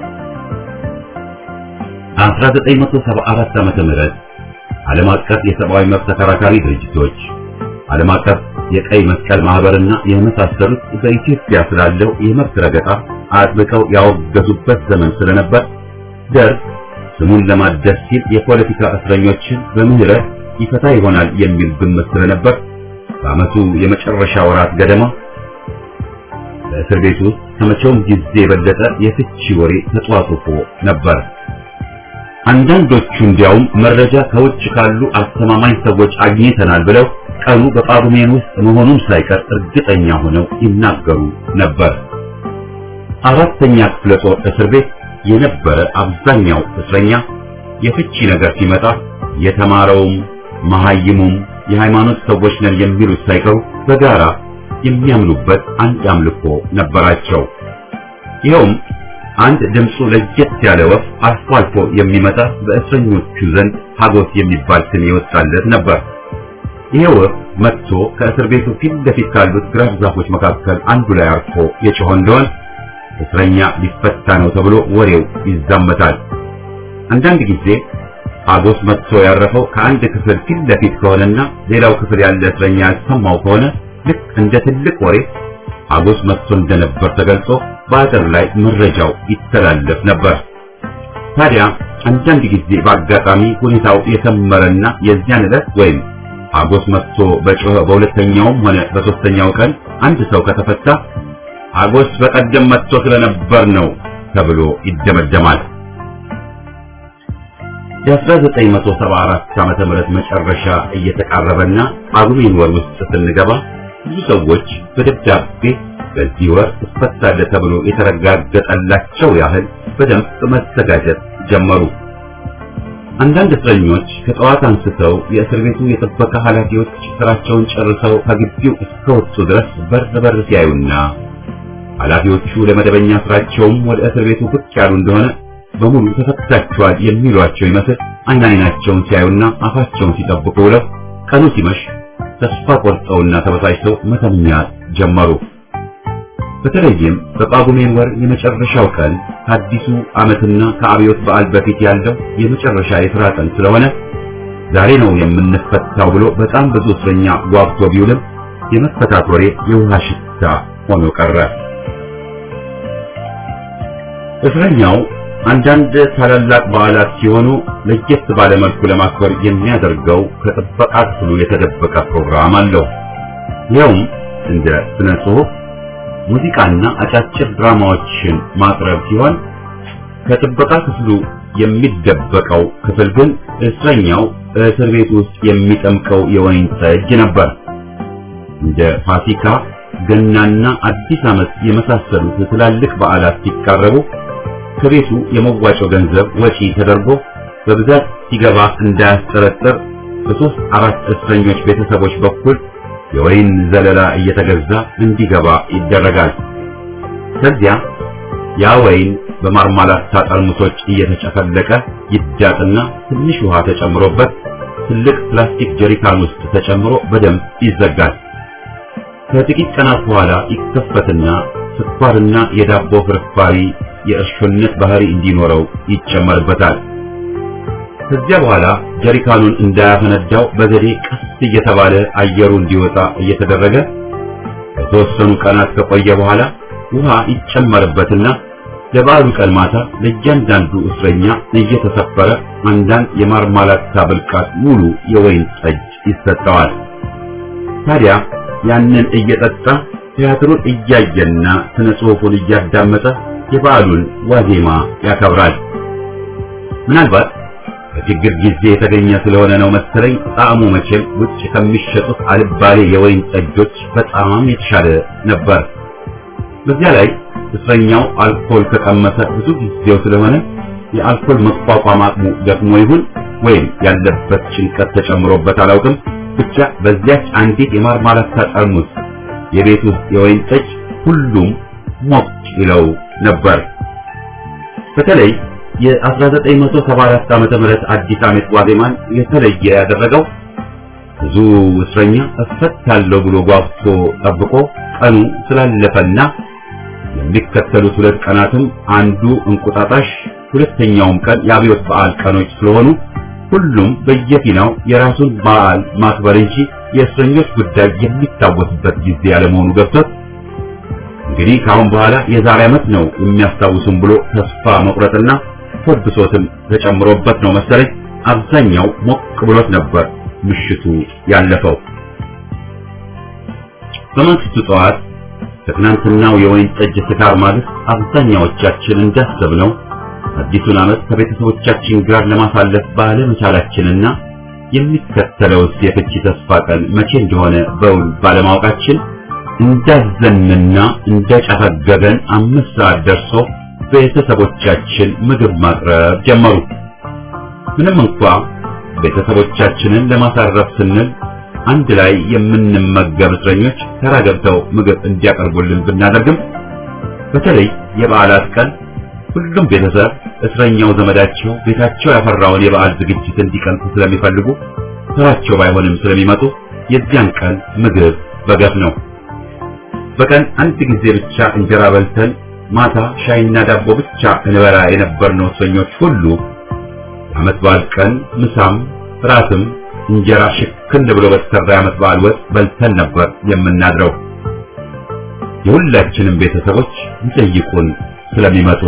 1974 ዓመተ ምህረት ዓለም አቀፍ የሰብአዊ መብት ተከራካሪ ድርጅቶች፣ ዓለም አቀፍ የቀይ መስቀል ማህበርና የመሳሰሉት በኢትዮጵያ ስላለው የመብት ረገጣ አጥብቀው ያወገዙበት ዘመን ስለነበር ደርግ ስሙን ለማደስ ሲል የፖለቲካ እስረኞችን በምህረት ይፈታ ይሆናል የሚል ግምት ስለነበር በዓመቱ የመጨረሻ ወራት ገደማ በእስር ቤት ውስጥ ከመቼውም ጊዜ የበለጠ የፍቺ ወሬ ተጧጡፎ ነበር። አንዳንዶቹ እንዲያውም መረጃ ከውጭ ካሉ አስተማማኝ ሰዎች አግኝተናል ብለው ቀኑ በጳጉሜን ውስጥ መሆኑን ሳይቀር እርግጠኛ ሆነው ይናገሩ ነበር። አራተኛ ክፍለ ጦር እስር ቤት የነበረ አብዛኛው እስረኛ የፍቺ ነገር ሲመጣ የተማረውም መሐይሙም የሃይማኖት ሰዎች ነን የሚሉት ሳይቀሩ በጋራ የሚያምኑበት አንድ አምልኮ ነበራቸው። ይኸውም አንድ ድምፁ ለየት ያለ ወፍ አልፎ አልፎ የሚመጣ በእስረኞቹ ዘንድ ሀጎስ የሚባል ስም ይወጣለት ነበር። ይሄ ወፍ መጥቶ ከእስር ቤቱ ፊት ለፊት ካሉት ግራር ዛፎች መካከል አንዱ ላይ አርፎ የጮኸ እንደሆነ እስረኛ ሊፈታ ነው ተብሎ ወሬው ይዛመታል። አንዳንድ ጊዜ ሀጎስ መጥቶ ያረፈው ከአንድ ክፍል ፊት ለፊት ከሆነና ሌላው ክፍል ያለ እስረኛ ያልሰማው ከሆነ ልክ እንደ ትልቅ ወሬ ሀጎስ መጥቶ እንደነበር ተገልጾ በአጥር ላይ መረጃው ይተላለፍ ነበር። ታዲያ አንዳንድ ጊዜ በአጋጣሚ ሁኔታው የሰመረና የዚያን ዕለት ወይም ሀጎስ መጥቶ በጮኸ በሁለተኛውም ሆነ በሶስተኛው ቀን አንድ ሰው ከተፈታ ሀጎስ በቀደም መጥቶ ስለነበር ነው ተብሎ ይደመደማል። የ1974 ዓመተ ምህረት መጨረሻ እየተቃረበና ጳጉሜን ወር ውስጥ ስንገባ ብዙ ሰዎች በደብዳቤ በዚህ ወር ተፈታለ ተብሎ የተረጋገጠላቸው ያህል በደንብ መዘጋጀት ጀመሩ። አንዳንድ እስረኞች ከጠዋት አንስተው የእስር ቤቱ የጥበቃ ኃላፊዎች ስራቸውን ጨርሰው ከግቢው እስከወጡ ድረስ በር ሲያዩና ኃላፊዎቹ ለመደበኛ ስራቸውም ወደ እስር ቤቱ ብቅ ያሉ እንደሆነ በሙሉ ተፈታችኋል የሚሏቸው ይመስል አይናቸውን ሲያዩና አፋቸውን ሲጠብቁ ብለው ቀኑ ሲመሽ ተስፋ ቆርጠውና ተበሳጭተው መተኛት ጀመሩ። በተለይም በጳጉሜን ወር የመጨረሻው ቀን ከአዲሱ ዓመትና ከአብዮት በዓል በፊት ያለው የመጨረሻ የሥራ ቀን ስለሆነ ዛሬ ነው የምንፈታው ብሎ በጣም ብዙ እስረኛ ጓጉቶ ቢውልም የመፈታት ወሬ የውሃ ሽታ ሆኖ ቀረ። እስረኛው አንዳንድ ታላላቅ በዓላት ሲሆኑ ለየት ባለ መልኩ ለማክበር የሚያደርገው ከጥበቃ ክፍሉ የተደበቀ ፕሮግራም አለው። ይኸውም እንደ ስነ ጽሑፍ፣ ሙዚቃና አጫጭር ድራማዎችን ማቅረብ ሲሆን ከጥበቃ ክፍሉ የሚደበቀው ክፍል ግን እስረኛው እስር ቤት ውስጥ የሚጠምቀው የወይን ጠጅ ነበር። እንደ ፋሲካ፣ ገናና አዲስ ዓመት የመሳሰሉት ትላልቅ በዓላት ሲቃረቡ ከቤቱ የመዋጮ ገንዘብ ወጪ ተደርጎ በብዛት ሲገባ እንዳያስጠረጥር በሶስት አራት እስረኞች ቤተሰቦች በኩል የወይን ዘለላ እየተገዛ እንዲገባ ይደረጋል። ከዚያ ያ ወይን በማርማላታ ጠርሙሶች እየተጨፈለቀ ይዳጥና ትንሽ ውሃ ተጨምሮበት ትልቅ ፕላስቲክ ጀሪካን ውስጥ ተጨምሮ በደንብ ይዘጋል። ከጥቂት ቀናት በኋላ ይከፈትና ስኳርና የዳቦ ፍርፋሪ የእርሾነት ባህሪ እንዲኖረው ይጨመርበታል። ከዚያ በኋላ ጀሪካኑን እንዳያፈነዳው በዘዴ ቀስ እየተባለ አየሩ እንዲወጣ እየተደረገ በተወሰኑ ቀናት ከቆየ በኋላ ውሃ ይጨመርበትና ለበዓሉ ቀን ማታ ለእያንዳንዱ እስረኛ እየተሰፈረ አንዳንድ የማርማላታ ብልቃጥ ሙሉ የወይን ጠጅ ይሰጠዋል። ታዲያ ያንን እየጠጣ ቲያትሩን እያየና ስነ ጽሑፉን እያዳመጠ የበዓሉን ዋዜማ ያከብራል። ምናልባት በችግር ጊዜ የተገኘ ስለሆነ ነው መሰለኝ ጣዕሙ መቼም ውጭ ከሚሸጡት አልባሌ የወይን ጠጆች በጣም የተሻለ ነበር። በዚያ ላይ እስረኛው አልኮል ከቀመሰ ብዙ ጊዜው ስለሆነ የአልኮል መቋቋም አቅሙ ደክሞ ይሁን ወይም ያለበት ጭንቀት ተጨምሮበት አላውቅም፣ ብቻ በዚያች አንዲት የማርማላታ ጠርሙስ የቤት ውስጥ የወይን ጠጅ ሁሉም ሞቅ ይለው ነበር። በተለይ የ1974 ዓመተ ምህረት አዲስ ዓመት ዋዜማን የተለየ ያደረገው ብዙ እስረኛ እፈታለሁ ብሎ ጓጉቶ ጠብቆ ቀኑ ስላለፈና የሚከተሉት ሁለት ቀናትም አንዱ እንቁጣጣሽ ሁለተኛውም ቀን የአብዮት በዓል ቀኖች ስለሆኑ ሁሉም በየፊናው የራሱን በዓል ማክበር እንጂ የእስረኞች ጉዳይ የሚታወስበት ጊዜ ያለመሆኑ ገብቶት እንግዲህ ከአሁን በኋላ የዛሬ ዓመት ነው የሚያስታውሱን ብሎ ተስፋ መቁረጥና ፎርብሶትም ተጨምሮበት ነው መሰለኝ አብዛኛው ሞቅ ብሎት ነበር ምሽቱ ያለፈው። በማግስቱ ጠዋት ከትናንትናው የወይን ጠጅ ስካር ማግስት አብዛኛዎቻችን እንዳሰብነው አዲሱን ዓመት ከቤተሰቦቻችን ጋር ለማሳለፍ ባለመቻላችንና የሚከተለው የፍቺ ተስፋ ቀን መቼ እንደሆነ በውል ባለማወቃችን እንዳዘንና እንደጨፈገገን 5 ሰዓት ደርሶ ቤተሰቦቻችን ምግብ ማቅረብ ጀመሩ። ምንም እንኳን ቤተሰቦቻችንን ለማሳረፍ ስንል አንድ ላይ የምንመገብ እስረኞች ተራ ገብተው ምግብ እንዲያቀርቡልን ብናደርግም በተለይ የበዓላት ቀን ሁሉም ቤተሰብ እስረኛው ዘመዳቸው ቤታቸው ያፈራውን የበዓል ዝግጅት እንዲቀምሱ ስለሚፈልጉ ተራቸው ባይሆንም ስለሚመጡ የዚያን ቀን ምግብ በገፍ ነው። በቀን አንድ ጊዜ ብቻ እንጀራ በልተን ማታ ሻይና ዳቦ ብቻ እንበላ የነበርነው እስረኞች ሁሉ የዓመት በዓል ቀን ምሳም ራትም እንጀራ ሽክን ብሎ በተሰራ የዓመት በዓል ወጥ በልተን ነበር የምናድረው። የሁላችንም ቤተሰቦች ይጠይቁን ስለሚመጡ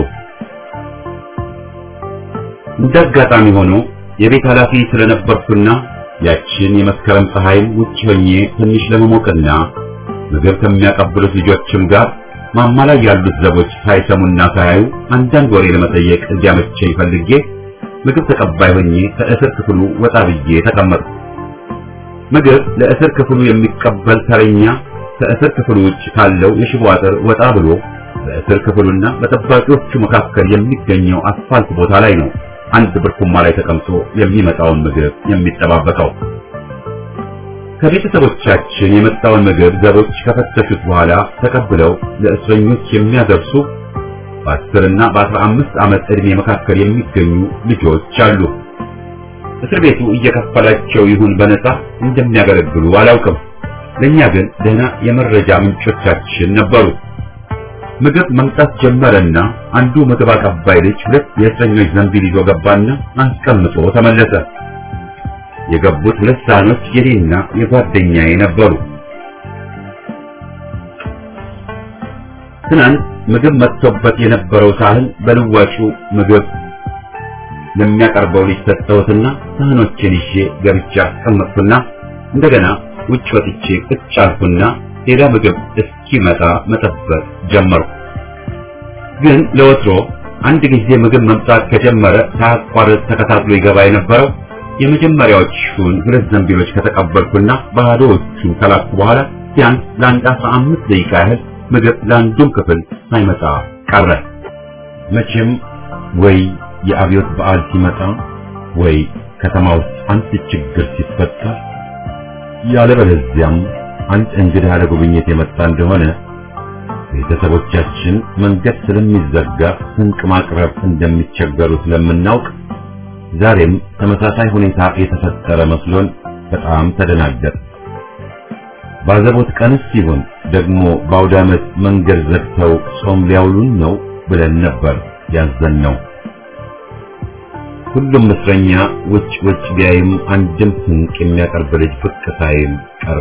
እንደአጋጣሚ ሆኖ የቤት ኃላፊ ስለነበርኩና ያችን የመስከረም ፀሐይም ውጭ ሆኜ ትንሽ ለመሞቅና ምግብ ከሚያቀብሉት ልጆችም ጋር ማማ ላይ ያሉት ዘቦች ሳይሰሙና ሳያዩ አንዳንድ ወሬ ለመጠየቅ እንዲያመቸኝ ፈልጌ ምግብ ተቀባይ ሆኜ ከእስር ክፍሉ ወጣ ብዬ ተቀመጥኩ። ምግብ ለእስር ክፍሉ የሚቀበል ተረኛ ከእስር ክፍሉ ውጭ ካለው የሽቦ አጥር ወጣ ብሎ በእስር ክፍሉና በጠባቂዎቹ መካከል የሚገኘው አስፋልት ቦታ ላይ ነው አንድ ብርኩማ ላይ ተቀምጦ የሚመጣውን ምግብ የሚጠባበቀው። ከቤተሰቦቻችን የመጣውን ምግብ ዘቦች ከፈተሹት በኋላ ተቀብለው ለእስረኞች የሚያደርሱ በ10 እና በ15 ዓመት ዕድሜ መካከል የሚገኙ ልጆች አሉ። እስር ቤቱ እየከፈላቸው ይሁን በነፃ እንደሚያገለግሉ አላውቅም። ለኛ ግን ደህና የመረጃ ምንጮቻችን ነበሩ። ምግብ መምጣት ጀመረና አንዱ ምግብ አቀባይ ልጅ 2 የእስረኞች ዘንቢል ይዞ ገባና አስቀምጦ ተመለሰ። የገቡት 2 ሳህኖች የኔና የጓደኛዬ ነበሩ። ትናንት ምግብ መጥቶበት የነበረው ሳህን በልዋጩ ምግብ ለሚያቀርበው ልጅ ሰጠሁትና ሳህኖችን ይዤ ገብቻ አስቀመጥኩና እንደገና ውጭ ወጥቼ ቁጭ አልኩና ሌላ ምግብ እስኪመጣ መጠበቅ ጀመርኩ። ግን ለወትሮ አንድ ጊዜ ምግብ መምጣት ከጀመረ ሳያቋርጥ ተከታትሎ ይገባ የነበረው የመጀመሪያዎቹን 2 ዘንቢሎች ከተቀበልኩና ባዶዎቹን ከላኩ በኋላ ቢያንስ ለአንድ 15 ደቂቃ ያህል ምግብ ለአንዱም ክፍል ሳይመጣ ቀረ። መቼም ወይ የአብዮት በዓል ሲመጣ ወይ ከተማ ውስጥ አንድ ችግር ሲፈጠር ያለበለዚያም አንድ እንግዳ ለጉብኝት የመጣ እንደሆነ ቤተሰቦቻችን መንገድ ስለሚዘጋ ስንቅ ማቅረብ እንደሚቸገሩ ስለምናውቅ ዛሬም ተመሳሳይ ሁኔታ የተፈጠረ መስሎን በጣም ተደናገጥ። ባዘቦት ቀንስ ሲሆን ደግሞ በአውደ ዓመት መንገድ ዘግተው ጾም ሊያውሉን ነው ብለን ነበር ያዘንነው። ሁሉም እስረኛ ውጭ ቢያይም አንድም ስንቅ የሚያቀርብ ልጅ ብቅ ሳይል ቀረ።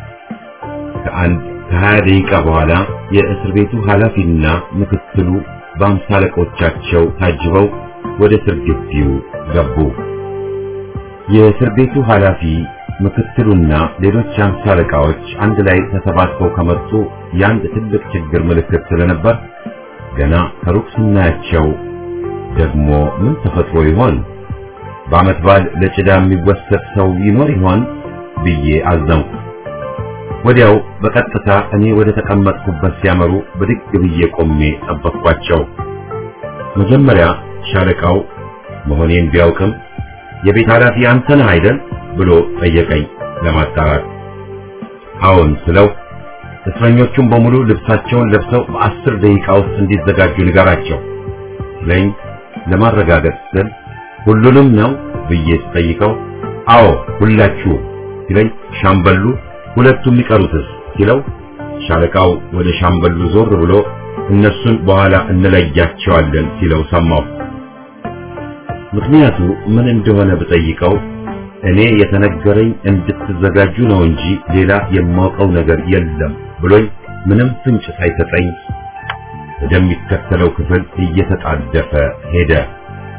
ከ20 ደቂቃ በኋላ የእስር ቤቱ ኃላፊና ምክትሉ በአምሳ አለቆቻቸው ታጅበው ወደ እስር ግቢው ገቡ። የእስር ቤቱ ኃላፊ ምክትሉና ሌሎች አምሳ አለቃዎች አንድ ላይ ተሰባስበው ከመጡ የአንድ ትልቅ ችግር ምልክት ስለነበር ገና ከሩቅ ስናያቸው ደግሞ ምን ተፈጥሮ ይሆን? በዓመት በዓል ለጭዳ የሚወሰድ ሰው ይኖር ይሆን ብዬ አዘንኩ። ወዲያው በቀጥታ እኔ ወደ ተቀመጥኩበት ሲያመሩ ብድግ ብዬ ቆሜ ጠበቅኳቸው። መጀመሪያ ሻለቃው መሆኔን ቢያውቅም የቤት ኃላፊ አንተ ነህ አይደል ብሎ ጠየቀኝ ለማጣራት። አዎን ስለው እስረኞቹም በሙሉ ልብሳቸውን ለብሰው በ10 ደቂቃ ውስጥ እንዲዘጋጁ ንገራቸው ለኝ ለማረጋገጥ ስል ሁሉንም ነው ብዬ ስጠይቀው አዎ ሁላችሁ ሲለኝ ሻምበሉ ሁለቱም የሚቀሩትስ ሲለው ሻለቃው ወደ ሻምበሉ ዞር ብሎ እነሱን በኋላ እንለያቸዋለን ሲለው ሰማሁ። ምክንያቱ ምን እንደሆነ ብጠይቀው እኔ የተነገረኝ እንድትዘጋጁ ነው እንጂ ሌላ የማውቀው ነገር የለም ብሎኝ ምንም ፍንጭ ሳይሰጠኝ ወደሚከተለው ክፍል እየተጣደፈ ሄደ።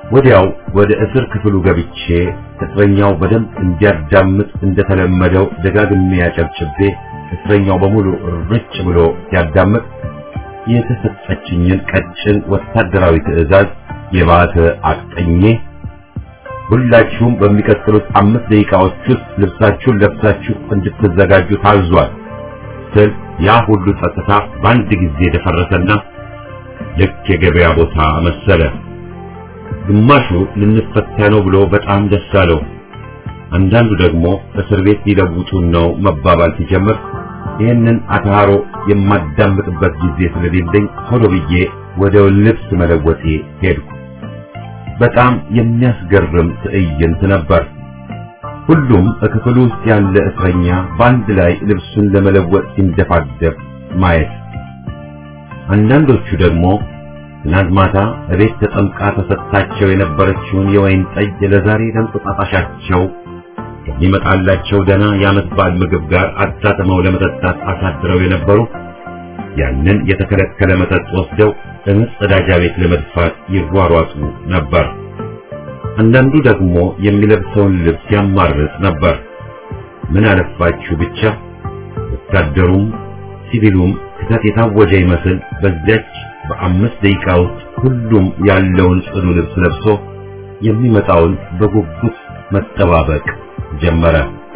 ወዲያው ወደ እስር ክፍሉ ገብቼ እስረኛው በደንብ እንዲያዳምጥ እንደተለመደው ደጋግሜ ያጨብጭቤ እስረኛው በሙሉ ርጭ ብሎ ሲያዳምጥ የተሰጠችኝን ቀጭን ወታደራዊ ትዕዛዝ የባተ አቅጠኜ ሁላችሁም በሚቀጥሉት 5 ደቂቃዎች ውስጥ ልብሳችሁን ለብሳችሁ እንድትዘጋጁ ታዟል ስል ያ ሁሉ ጸጥታ በአንድ ጊዜ ደፈረሰና ልክ የገበያ ቦታ መሰለ። ግማሹ ልንፈታ ነው ብሎ በጣም ደስ አለው። አንዳንዱ ደግሞ እስር ቤት ሊለውጡን ነው መባባል ሲጀምር ይህንን አታሮ የማዳምጥበት ጊዜ ስለሌለኝ ቶሎ ብዬ ወደ ልብስ መለወጤ ሄድኩ። በጣም የሚያስገርም ትዕይንት ነበር። ሁሉም በክፍሉ ውስጥ ያለ እስረኛ በአንድ ላይ ልብሱን ለመለወጥ ሲንደፋደፍ ማየት፣ አንዳንዶቹ ደግሞ ትናንት ማታ እቤት ተጠምቃ ተሰጥታቸው የነበረችውን የወይን ጠጅ ለዛሬ ለምጣጣሻቸው የሚመጣላቸው ደና የዓመት በዓል ምግብ ጋር አጣጥመው ለመጠጣት አሳድረው የነበሩ ያንን የተከለከለ መጠጥ ወስደው በመጸዳጃ ቤት ለመድፋት ይሯሯጡ ነበር። አንዳንዱ ደግሞ የሚለብሰውን ልብስ ያማርጥ ነበር። ምን አለፋችሁ ብቻ ወታደሩም ሲቪሉም ክተት የታወጀ ይመስል በዚያች በ5 ደቂቃ ውስጥ ሁሉም ያለውን ጽዱ ልብስ ለብሶ የሚመጣውን በጉጉት መጠባበቅ ጀመረ።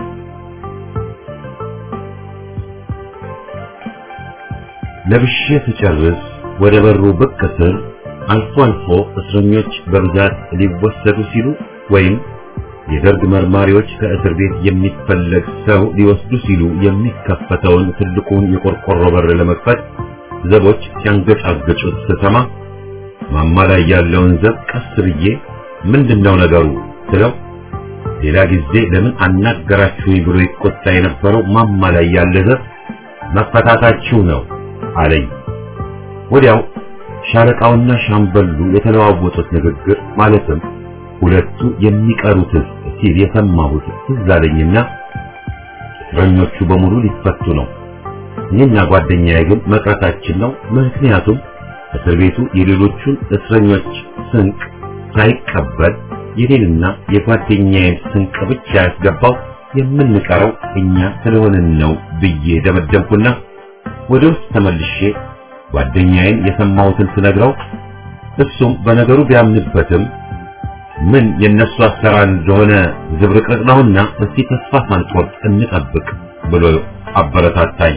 ለብሼ ስጨርስ ወደ በሩ ብቅ ስል አልፎ አልፎ እስረኞች በብዛት ሊወሰዱ ሲሉ ወይም የደርግ መርማሪዎች ከእስር ቤት የሚፈለግ ሰው ሊወስዱ ሲሉ የሚከፈተውን ትልቁን የቆርቆሮ በር ለመክፈት ዘቦች ሲያንገጫገጩት ስሰማ ማማ ላይ ያለውን ዘብ ቀስ ብዬ ምንድነው ነገሩ ስለው ሌላ ጊዜ ለምን አናገራችሁኝ ብሎ ይቆጣ የነበረው ማማ ላይ ያለ ዘብ መፈታታችሁ ነው አለኝ። ወዲያው ሻለቃውና ሻምበሉ የተለዋወጡት ንግግር ማለትም ሁለቱ የሚቀሩት ሲል የሰማሁት ትዝ አለኝና እስረኞቹ በሙሉ ሊፈቱ ነው፣ እኔና ጓደኛዬ ግን መቅረታችን ነው። ምክንያቱም እስር ቤቱ የሌሎቹን እስረኞች ስንቅ ሳይቀበል የኔንና የጓደኛዬን ስንቅ ብቻ ያስገባው የምንቀረው እኛ ስለሆንን ነው ብዬ ደመደምኩና ወደ ውስጥ ተመልሼ ጓደኛዬን የሰማሁትን ስነግረው እሱም በነገሩ ቢያምንበትም ምን የነሱ አሰራር እንደሆነ ዝብርቅርቅ ነውና እስቲ ተስፋ ሳንቆርጥ እንጠብቅ ብሎ አበረታታኝ።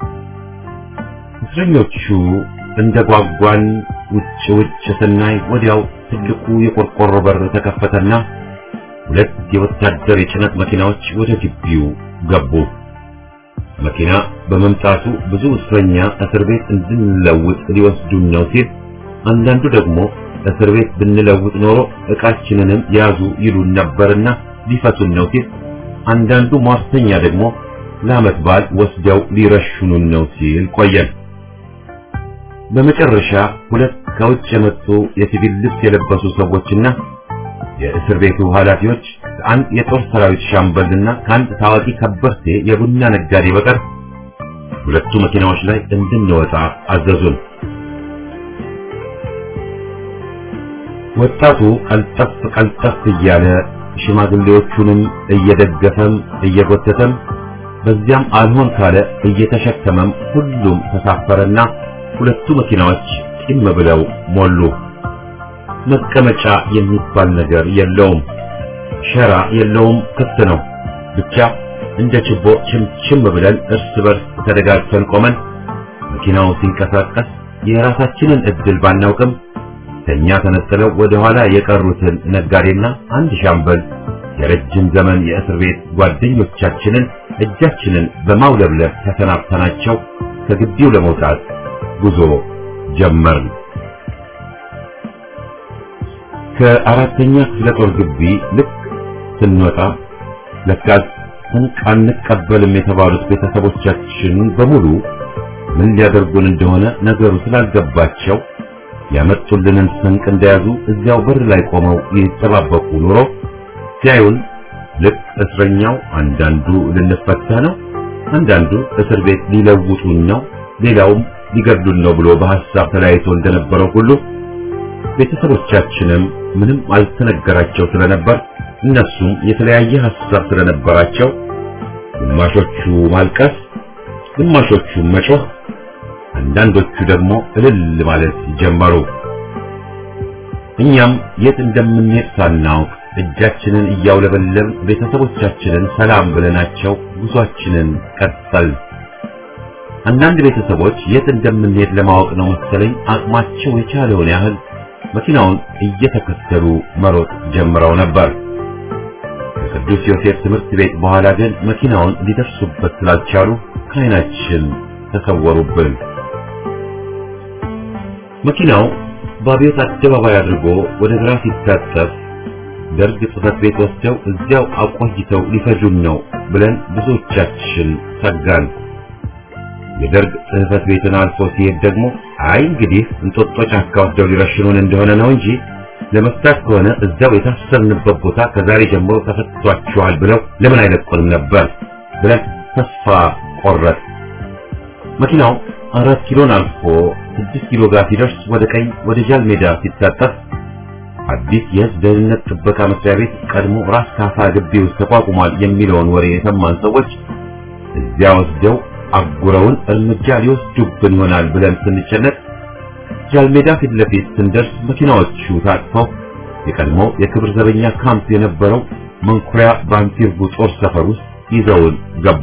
እስረኞቹ እንደጓጓን ውጭ ስናይ ወዲያው ትልቁ የቆርቆሮ በር ተከፈተና 2 የወታደር የጭነት መኪናዎች ወደ ግቢው ገቡ። መኪና በመምጣቱ ብዙ እስረኛ እስር ቤት እንድንለውጥ ሊወስዱን ነው ሲል፣ አንዳንዱ ደግሞ እስር ቤት ብንለውጥ ኖሮ ዕቃችንንም ያዙ ይሉን ነበርና ሊፈቱን ነው ሲል፣ አንዳንዱ ሟርተኛ ደግሞ ለዓመት በዓል ወስደው ሊረሽኑን ነው ሲል ቆየን። በመጨረሻ 2 ከውጭ የመጡ የሲቪል ልብስ የለበሱ ሰዎችና የእስር ቤቱ ኃላፊዎች ከአንድ የጦር ሰራዊት ሻምበልና ከአንድ ታዋቂ ከበርቴ የቡና ነጋዴ በቀር 2 መኪናዎች ላይ እንድንወጣ አዘዙን። ወጣቱ ቀልጠፍ እያለ ሽማግሌዎቹንም እየደገፈም እየጎተተም በዚያም አልሆን ካለ እየተሸከመም ሁሉም ተሳፈረና 2 መኪናዎች ጢም ብለው ሞሉ። መቀመጫ የሚባል ነገር የለውም፣ ሸራ የለውም፣ ክፍት ነው። ብቻ እንደ ችቦ ችምችም ብለን እርስ በርስ ተደጋግፈን ቆመን መኪናው ሲንቀሳቀስ የራሳችንን እድል ባናውቅም ከኛ ተነጥለው ወደ ኋላ የቀሩትን ነጋዴና አንድ ሻምበል የረጅም ዘመን የእስር ቤት ጓደኞቻችንን እጃችንን በማውለብለብ ተሰናብተናቸው ከግቢው ለመውጣት ጉዞ ጀመርን። ከአራተኛ ክፍለ ጦር ግቢ ልክ ስንወጣ ለካስ ስንቅ አንቀበልም የተባሉት ቤተሰቦቻችን በሙሉ ምን ሊያደርጉን እንደሆነ ነገሩ ስላልገባቸው ያመጡልንን ስንቅ እንደያዙ እዚያው በር ላይ ቆመው ይጠባበቁ ኑሮ ሲያዩን ልክ እስረኛው አንዳንዱ ልንፈታ ነው፣ አንዳንዱ እስር ቤት ሊለውጡን ነው፣ ሌላውም ሊገድሉን ነው ብሎ በሐሳብ ተለያይቶ እንደነበረው ሁሉ ቤተሰቦቻችንም ምንም አልተነገራቸው ስለነበር እነሱም የተለያየ ሐሳብ ስለነበራቸው ግማሾቹ ማልቀስ፣ ግማሾቹ መጮህ፣ አንዳንዶቹ ደግሞ እልል ማለት ጀመሩ። እኛም የት እንደምንሄድ ሳናውቅ እጃችንን እያውለበለብን ቤተሰቦቻችንን ሰላም ብለናቸው ጉዟችንን ቀጠል። አንዳንድ ቤተሰቦች የት እንደምንሄድ ለማወቅ ነው መሰለኝ አቅማቸው የቻለውን ያህል መኪናውን እየተከተሉ መሮጥ ጀምረው ነበር። ከቅዱስ ዮሴፍ ትምህርት ቤት በኋላ ግን መኪናውን ሊደርሱበት ስላልቻሉ ከዓይናችን ተሰወሩብን። መኪናው በአብዮት አደባባይ አድርጎ ወደ ግራ ሲታጠፍ ደርግ ጽሕፈት ቤት ወስደው እዚያው አቆይተው ሊፈጁን ነው ብለን ብዙዎቻችን ሰጋን። የደርግ ጽሕፈት ቤትን አልፎ ሲሄድ ደግሞ አይ እንግዲህ እንጦጦ ጫካ ወስደው ሊረሽኑን እንደሆነ ነው እንጂ ለመፍታት ከሆነ እዛው የታሰርንበት ቦታ ከዛሬ ጀምሮ ተፈቷቸዋል ብለው ለምን አይለቁንም ነበር ብለን ተስፋ ቆረጥ። መኪናው 4 ኪሎን አልፎ 6 ኪሎ ጋር ሲደርስ ወደ ቀኝ ወደ ጃል ሜዳ ሲታጠፍ አዲስ የሕዝብ ደህንነት ጥበቃ መስሪያ ቤት ቀድሞ ራስ ካሳ ግቢ ውስጥ ተቋቁሟል የሚለውን ወሬ የሰማን ሰዎች እዚያ ወስደው አጉረውን እርምጃ ሊወስዱብን ይሆናል ብለን ስንጨነቅ ጃል ሜዳ ፊት ለፊት ስንደርስ መኪናዎቹ ታጥፈው የቀድሞ የክብር ዘበኛ ካምፕ የነበረው መንኩሪያ ባንቲርቡ ጦር ሰፈር ውስጥ ይዘውን ገቡ።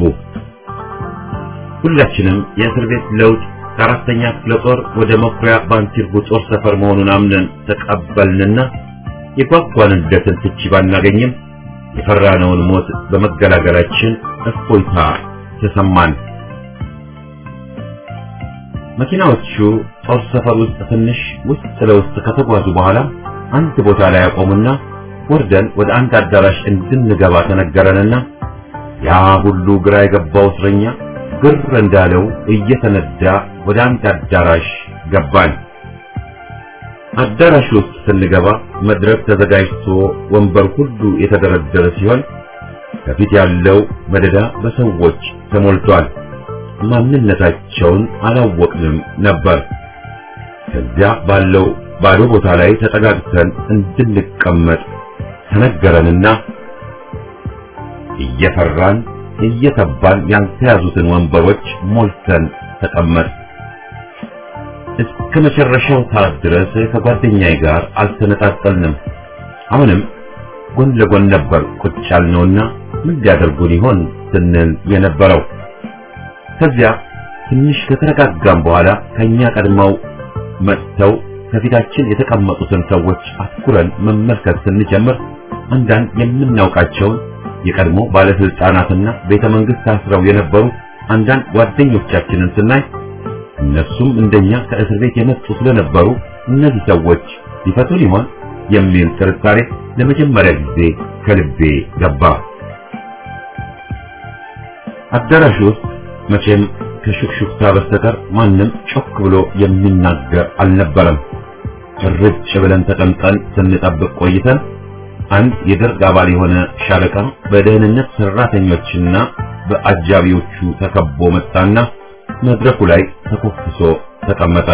ሁላችንም የእስር ቤት ለውጥ ከአራተኛ ክፍለ ጦር ወደ መንኩሪያ ባንቲርቡ ጦር ሰፈር መሆኑን አምነን ተቀበልንና የጓጓንለትን ፍቺ ባናገኝም የፈራነውን ሞት በመገላገላችን እፎይታ ተሰማን። መኪናዎቹ ጦር ሰፈር ውስጥ ትንሽ ውስጥ ለውስጥ ከተጓዙ በኋላ አንድ ቦታ ላይ ያቆሙና ወርደን ወደ አንድ አዳራሽ እንድንገባ ተነገረንና ያ ሁሉ ግራ የገባው እስረኛ ግር እንዳለው እየተነዳ ወደ አንድ አዳራሽ ገባን። አዳራሽ ውስጥ ስንገባ መድረክ ተዘጋጅቶ ወንበር ሁሉ የተደረደረ ሲሆን ከፊት ያለው መደዳ በሰዎች ተሞልቷል። ማንነታቸውን አላወቅንም ነበር። ከዚያ ባለው ባዶ ቦታ ላይ ተጠጋግተን እንድንቀመጥ ተነገረንና እየፈራን እየተባን ያልተያዙትን ወንበሮች ሞልተን ተቀመጥ። እስከ መጨረሻው ሰዓት ድረስ ከጓደኛዬ ጋር አልተነጣጠልንም። አሁንም ጎን ለጎን ነበር ቁጭ ያልነውና ምን ሊያደርጉን ይሆን ስንል የነበረው። ከዚያ ትንሽ ከተረጋጋም በኋላ ከኛ ቀድመው መጥተው ከፊታችን የተቀመጡትን ሰዎች አትኩረን መመልከት ስንጀምር አንዳንድ የምናውቃቸውን የቀድሞ ባለስልጣናትና ቤተ መንግስት ታስረው የነበሩ አንዳንድ ጓደኞቻችንን ስናይ እነሱም እንደኛ ከእስር ቤት የመጡ ስለነበሩ እነዚህ ሰዎች ሊፈቱን ይሆን የሚል ጥርጣሬ ለመጀመሪያ ጊዜ ከልቤ ገባ። አዳራሹ ውስጥ መቼም ከሹክሹክታ በስተቀር ማንም ጮክ ብሎ የሚናገር አልነበረም። ርጭ ብለን ተቀምጠን ስንጠብቅ ቆይተን አንድ የደርግ አባል የሆነ ሻለቃ በደህንነት ሰራተኞችና በአጃቢዎቹ ተከቦ መጣና መድረኩ ላይ ተኮፍሶ ተቀመጠ።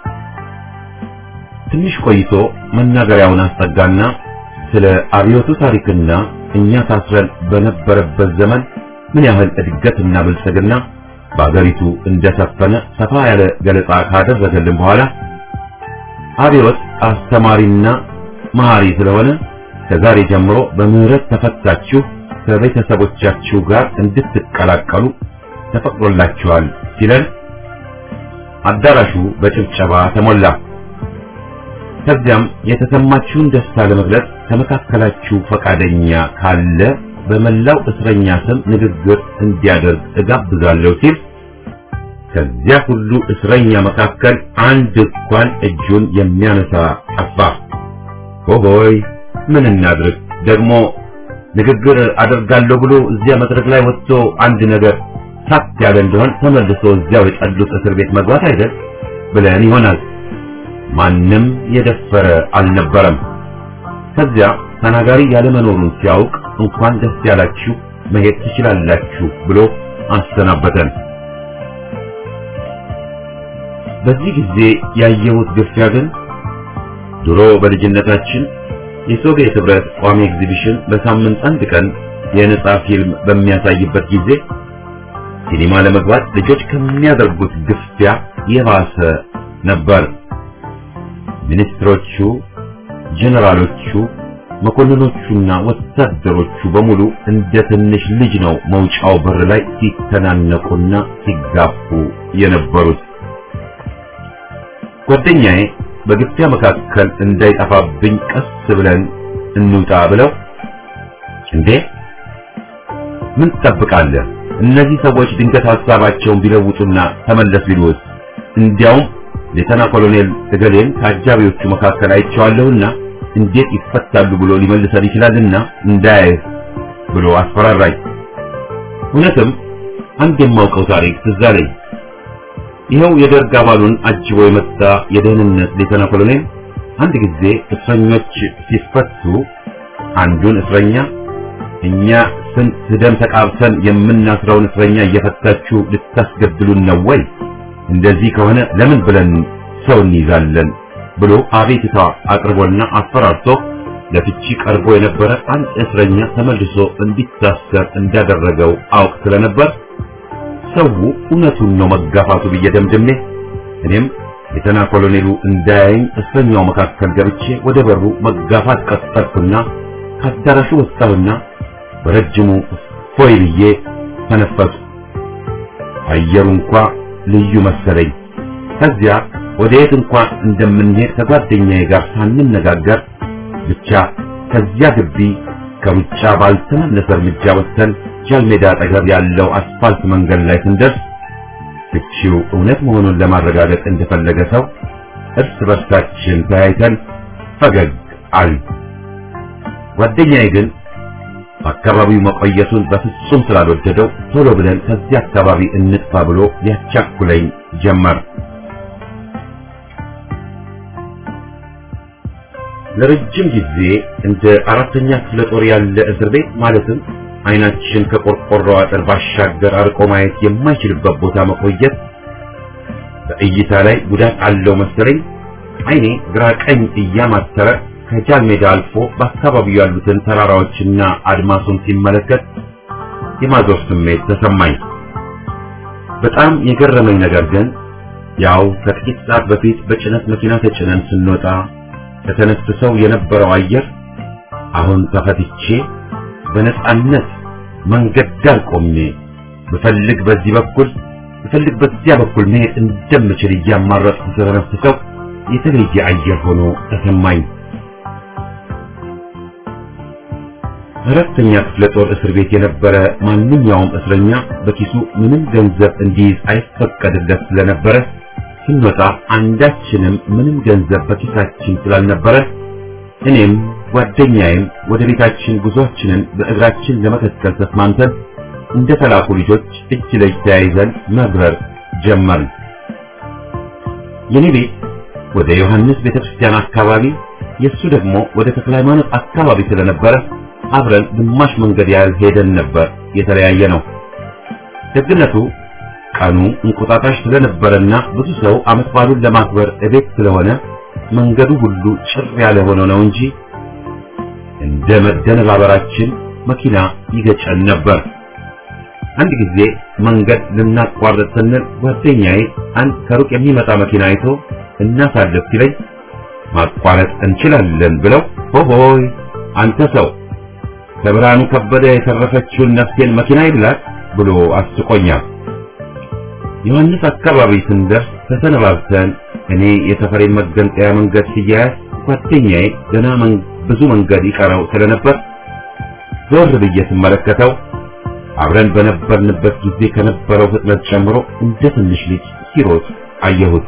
ትንሽ ቆይቶ መናገሪያውን አስጠጋና ስለ አብዮቱ ታሪክና እኛ ታስረን በነበረበት ዘመን ምን ያህል እድገትና ብልጽግና በአገሪቱ እንደሰፈነ ሰፋ ያለ ገለጻ ካደረገልን በኋላ አብዮት አስተማሪና መሐሪ ስለሆነ ከዛሬ ጀምሮ በምህረት ተፈታችሁ ከቤተሰቦቻችሁ ጋር እንድትቀላቀሉ ተፈቅዶላችኋል ሲለን አዳራሹ በጭብጨባ ተሞላ። ከዚያም የተሰማችሁን ደስታ ለመግለጽ ከመካከላችሁ ፈቃደኛ ካለ በመላው እስረኛ ስም ንግግር እንዲያደርግ እጋብዛለሁ ሲል ከዚያ ሁሉ እስረኛ መካከል አንድ እንኳን እጁን የሚያነሳ ጠፋ። ሆይ ምን እናድርግ ደግሞ ንግግር አደርጋለሁ ብሎ እዚያ መድረክ ላይ ወጥቶ አንድ ነገር ሳት ያለ እንደሆነ ተመልሶ እዚያው የጠሉት እስር ቤት መግባት አይደል ብለን ይሆናል። ማንም የደፈረ አልነበረም። ከዚያ ተናጋሪ ያለመኖሩን ሲያውቅ እንኳን ደስ ያላችሁ መሄድ ትችላላችሁ ብሎ አሰናበተን። በዚህ ጊዜ ያየሁት ግፊያ ግን ድሮ በልጅነታችን የሶቪየት ህብረት ቋሚ ኤግዚቢሽን በሳምንት አንድ ቀን የነጻ ፊልም በሚያሳይበት ጊዜ ሲኒማ ለመግባት ልጆች ከሚያደርጉት ግፊያ የባሰ ነበር። ሚኒስትሮቹ፣ ጀነራሎቹ፣ መኮንኖቹና ወታደሮቹ በሙሉ እንደ ትንሽ ልጅ ነው መውጫው በር ላይ ሲተናነቁና ሲጋፉ የነበሩት። ጓደኛዬ በግፊያ መካከል እንዳይጠፋብኝ ቀስ ብለን እንውጣ ብለው እንዴ ምን ትጠብቃለህ? እነዚህ ሰዎች ድንገት ሐሳባቸውን ቢለውጡና ተመለስ ቢሉስ? እንዲያውም ሌተና ኮሎኔል እገሌን ከአጃቢዎቹ መካከል አይቼዋለሁና እንዴት ይፈታሉ ብሎ ሊመልሰን ይችላልና እንዳያይ ብሎ አስፈራራኝ። እውነትም አንድ የማውቀው ታሪክ ትዝ አለኝ። ይኸው የደርግ አባሉን አጅቦ የመጣ የደህንነት ሌተና ኮሎኔል አንድ ጊዜ እስረኞች ሲፈቱ አንዱን እስረኛ እኛ ስንት ደም ተቃብተን የምናስረውን እስረኛ እየፈታችሁ ልታስገድሉን ነው ወይ? እንደዚህ ከሆነ ለምን ብለን ሰው እንይዛለን ብሎ አቤቱታ አቅርቦና አስፈራርቶ ለፍቺ ቀርቦ የነበረ አንድ እስረኛ ተመልሶ እንዲታሰር እንዳደረገው አውቅ ስለነበር ሰው እውነቱን ነው መጋፋቱ ብዬ ደምድሜ እኔም ሌተና ኮሎኔሉ እንዳያየኝ እስረኛው መካከል ገብቼ ወደ በሩ መጋፋት ቀጠልኩና ከአዳራሹ ወጣሁና በረጅሙ ፎይ ብዬ ተነፈስኩ። አየሩ እንኳን ልዩ መሰለኝ። ከዚያ ወደ የት እንኳን እንደምንሄድ ከጓደኛዬ ጋር ሳንነጋገር ብቻ ከዚያ ግቢ ከሩጫ ባልተናነሰ እርምጃ ወጥተን ጃልሜዳ አጠገብ ያለው አስፋልት መንገድ ላይ ስንደርስ ፍቺው እውነት መሆኑን ለማረጋገጥ እንደፈለገ ሰው እርስ በርሳችን ተያይተን ፈገግ አልን። ጓደኛዬ ግን አካባቢው መቆየቱን በፍጹም ስላልወደደው ቶሎ ብለን ከዚህ አካባቢ እንጥፋ ብሎ ያቻኩለኝ ጀመር። ለረጅም ጊዜ እንደ አራተኛ ክፍለ ጦር ያለ እስር ቤት ማለትም አይናችን ከቆርቆሮ አጥር ባሻገር አርቆ ማየት የማይችልበት ቦታ መቆየት በእይታ ላይ ጉዳት አለው መሰለኝ። አይኔ ግራ ቀኝ እያማተረ ከጃልሜዳ አልፎ በአካባቢው ያሉትን ተራራዎችና አድማሱን ሲመለከት የማዞር ስሜት ተሰማኝ። በጣም የገረመኝ ነገር ግን ያው ከጥቂት ሰዓት በፊት በጭነት መኪና ተጭነን ስንወጣ ከተነፈሰው የነበረው አየር አሁን ተፈትቼ በነፃነት መንገድ ዳር ቆሜ በፈልግ በዚህ በኩል በፈልግ በዚያ በኩል መሄድ እንደምችል እያማረጥኩ ተነፍሰው የተለየ አየር ሆኖ ተሰማኝ። አራተኛ ክፍለ ጦር እስር ቤት የነበረ ማንኛውም እስረኛ በኪሱ ምንም ገንዘብ እንዲይዝ አይፈቀድለት ስለነበረ ስንወጣ አንዳችንም ምንም ገንዘብ በኪሳችን ስላልነበረ እኔም ጓደኛዬም ወደ ቤታችን ጉዟችንን በእግራችን ለመከተል ተስማምተን እንደ ተላኩ ልጆች እጅ ለእጅ ተያይዘን መብረር ጀመርን። የኔ ቤት ወደ ዮሐንስ ቤተክርስቲያን አካባቢ፣ የሱ ደግሞ ወደ ተክለ ሃይማኖት አካባቢ ስለነበረ አብረን ግማሽ መንገድ ያህል ሄደን ነበር የተለያየ ነው። ደግነቱ ቀኑ እንቁጣጣሽ ስለነበረና ብዙ ሰው ዓመት በዓሉን ለማክበር እቤት ስለሆነ መንገዱ ሁሉ ጭር ያለ ሆኖ ነው እንጂ እንደ መደነባበራችን መኪና ይገጨን ነበር። አንድ ጊዜ መንገድ ልናቋርጥ ስንል ጓደኛዬ አንድ ከሩቅ የሚመጣ መኪና አይቶ እናሳልፍ ሲለኝ ማቋረጥ እንችላለን ብለው ሆሆይ አንተ ሰው ከብርሃኑ ከበደ የተረፈችውን ነፍሴን መኪና ይብላት ብሎ አስቆኛል። ዮሐንስ አካባቢ ስንደርስ ተሰነባብተን እኔ የሰፈሬን መገንጠያ መንገድ ሲያያዝ ጓደኛዬ ገና ብዙ መንገድ ይቀረው ስለነበር ዞር ብዬ ስመለከተው አብረን በነበርንበት ጊዜ ከነበረው ፍጥነት ጨምሮ እንደ ትንሽ ልጅ ሲሮጥ አየሁት።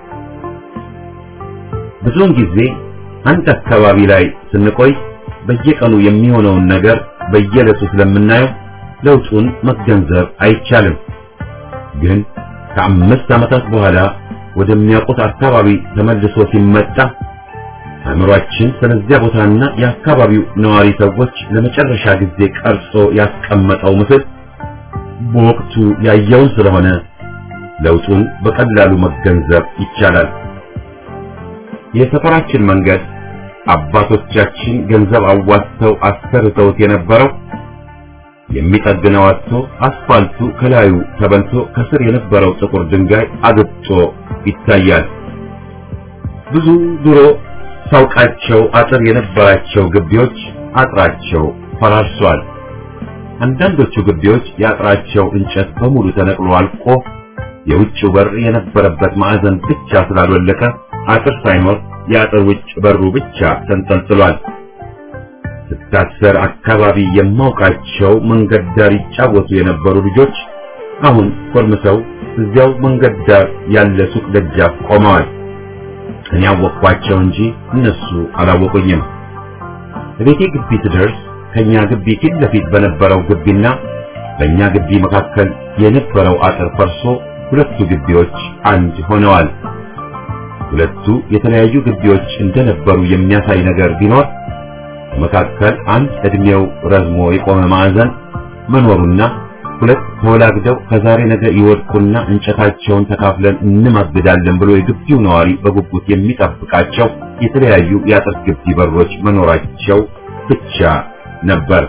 ብዙውን ጊዜ አንድ አካባቢ ላይ ስንቆይ በየቀኑ የሚሆነውን ነገር በየዕለቱ ስለምናየው ለውጡን መገንዘብ አይቻልም። ግን ከ5 ዓመታት በኋላ ወደሚያውቁት አካባቢ ተመልሶ ሲመጣ አእምሮአችን ስለዚያ ቦታና የአካባቢው ነዋሪ ሰዎች ለመጨረሻ ጊዜ ቀርጾ ያስቀመጠው ምስል በወቅቱ ያየውን ስለሆነ ለውጡን በቀላሉ መገንዘብ ይቻላል። የሰፈራችን መንገድ አባቶቻችን ገንዘብ አዋጥተው አሰርተውት የነበረው የሚጠግነው አጥቶ አስፋልቱ ከላዩ ተበልቶ ከስር የነበረው ጥቁር ድንጋይ አግጦ ይታያል። ብዙ ድሮ ሳውቃቸው አጥር የነበራቸው ግቢዎች አጥራቸው ፈራርሷል። አንዳንዶቹ ግቢዎች የአጥራቸው እንጨት በሙሉ ተነቅሎ አልቆ የውጭው በር የነበረበት ማዕዘን ብቻ ስላልወለቀ አጥር ሳይኖር የአጥር ውጭ በሩ ብቻ ተንጠልጥሏል። ስታሰር አካባቢ የማውቃቸው መንገድ ዳር ይጫወቱ የነበሩ ልጆች አሁን ኮርምሰው እዚያው መንገድ ዳር ያለ ሱቅ ደጃፍ ቆመዋል። እኔ አወቅኳቸው እንጂ እነሱ አላወቁኝም። በቤቴ ግቢ ስደርስ ከኛ ግቢ ፊት ለፊት በነበረው ግቢና በእኛ ግቢ መካከል የነበረው አጥር ፈርሶ ሁለቱ ግቢዎች አንድ ሆነዋል። ሁለቱ የተለያዩ ግቢዎች እንደነበሩ የሚያሳይ ነገር ቢኖር መካከል አንድ እድሜው ረዝሞ የቆመ ማዕዘን መኖሩና ሁለት ተወላግደው ከዛሬ ነገ ይወድቁና እንጨታቸውን ተካፍለን እንማግዳለን ብሎ የግቢው ነዋሪ በጉጉት የሚጠብቃቸው የተለያዩ የአጥር ግቢ በሮች መኖራቸው ብቻ ነበር።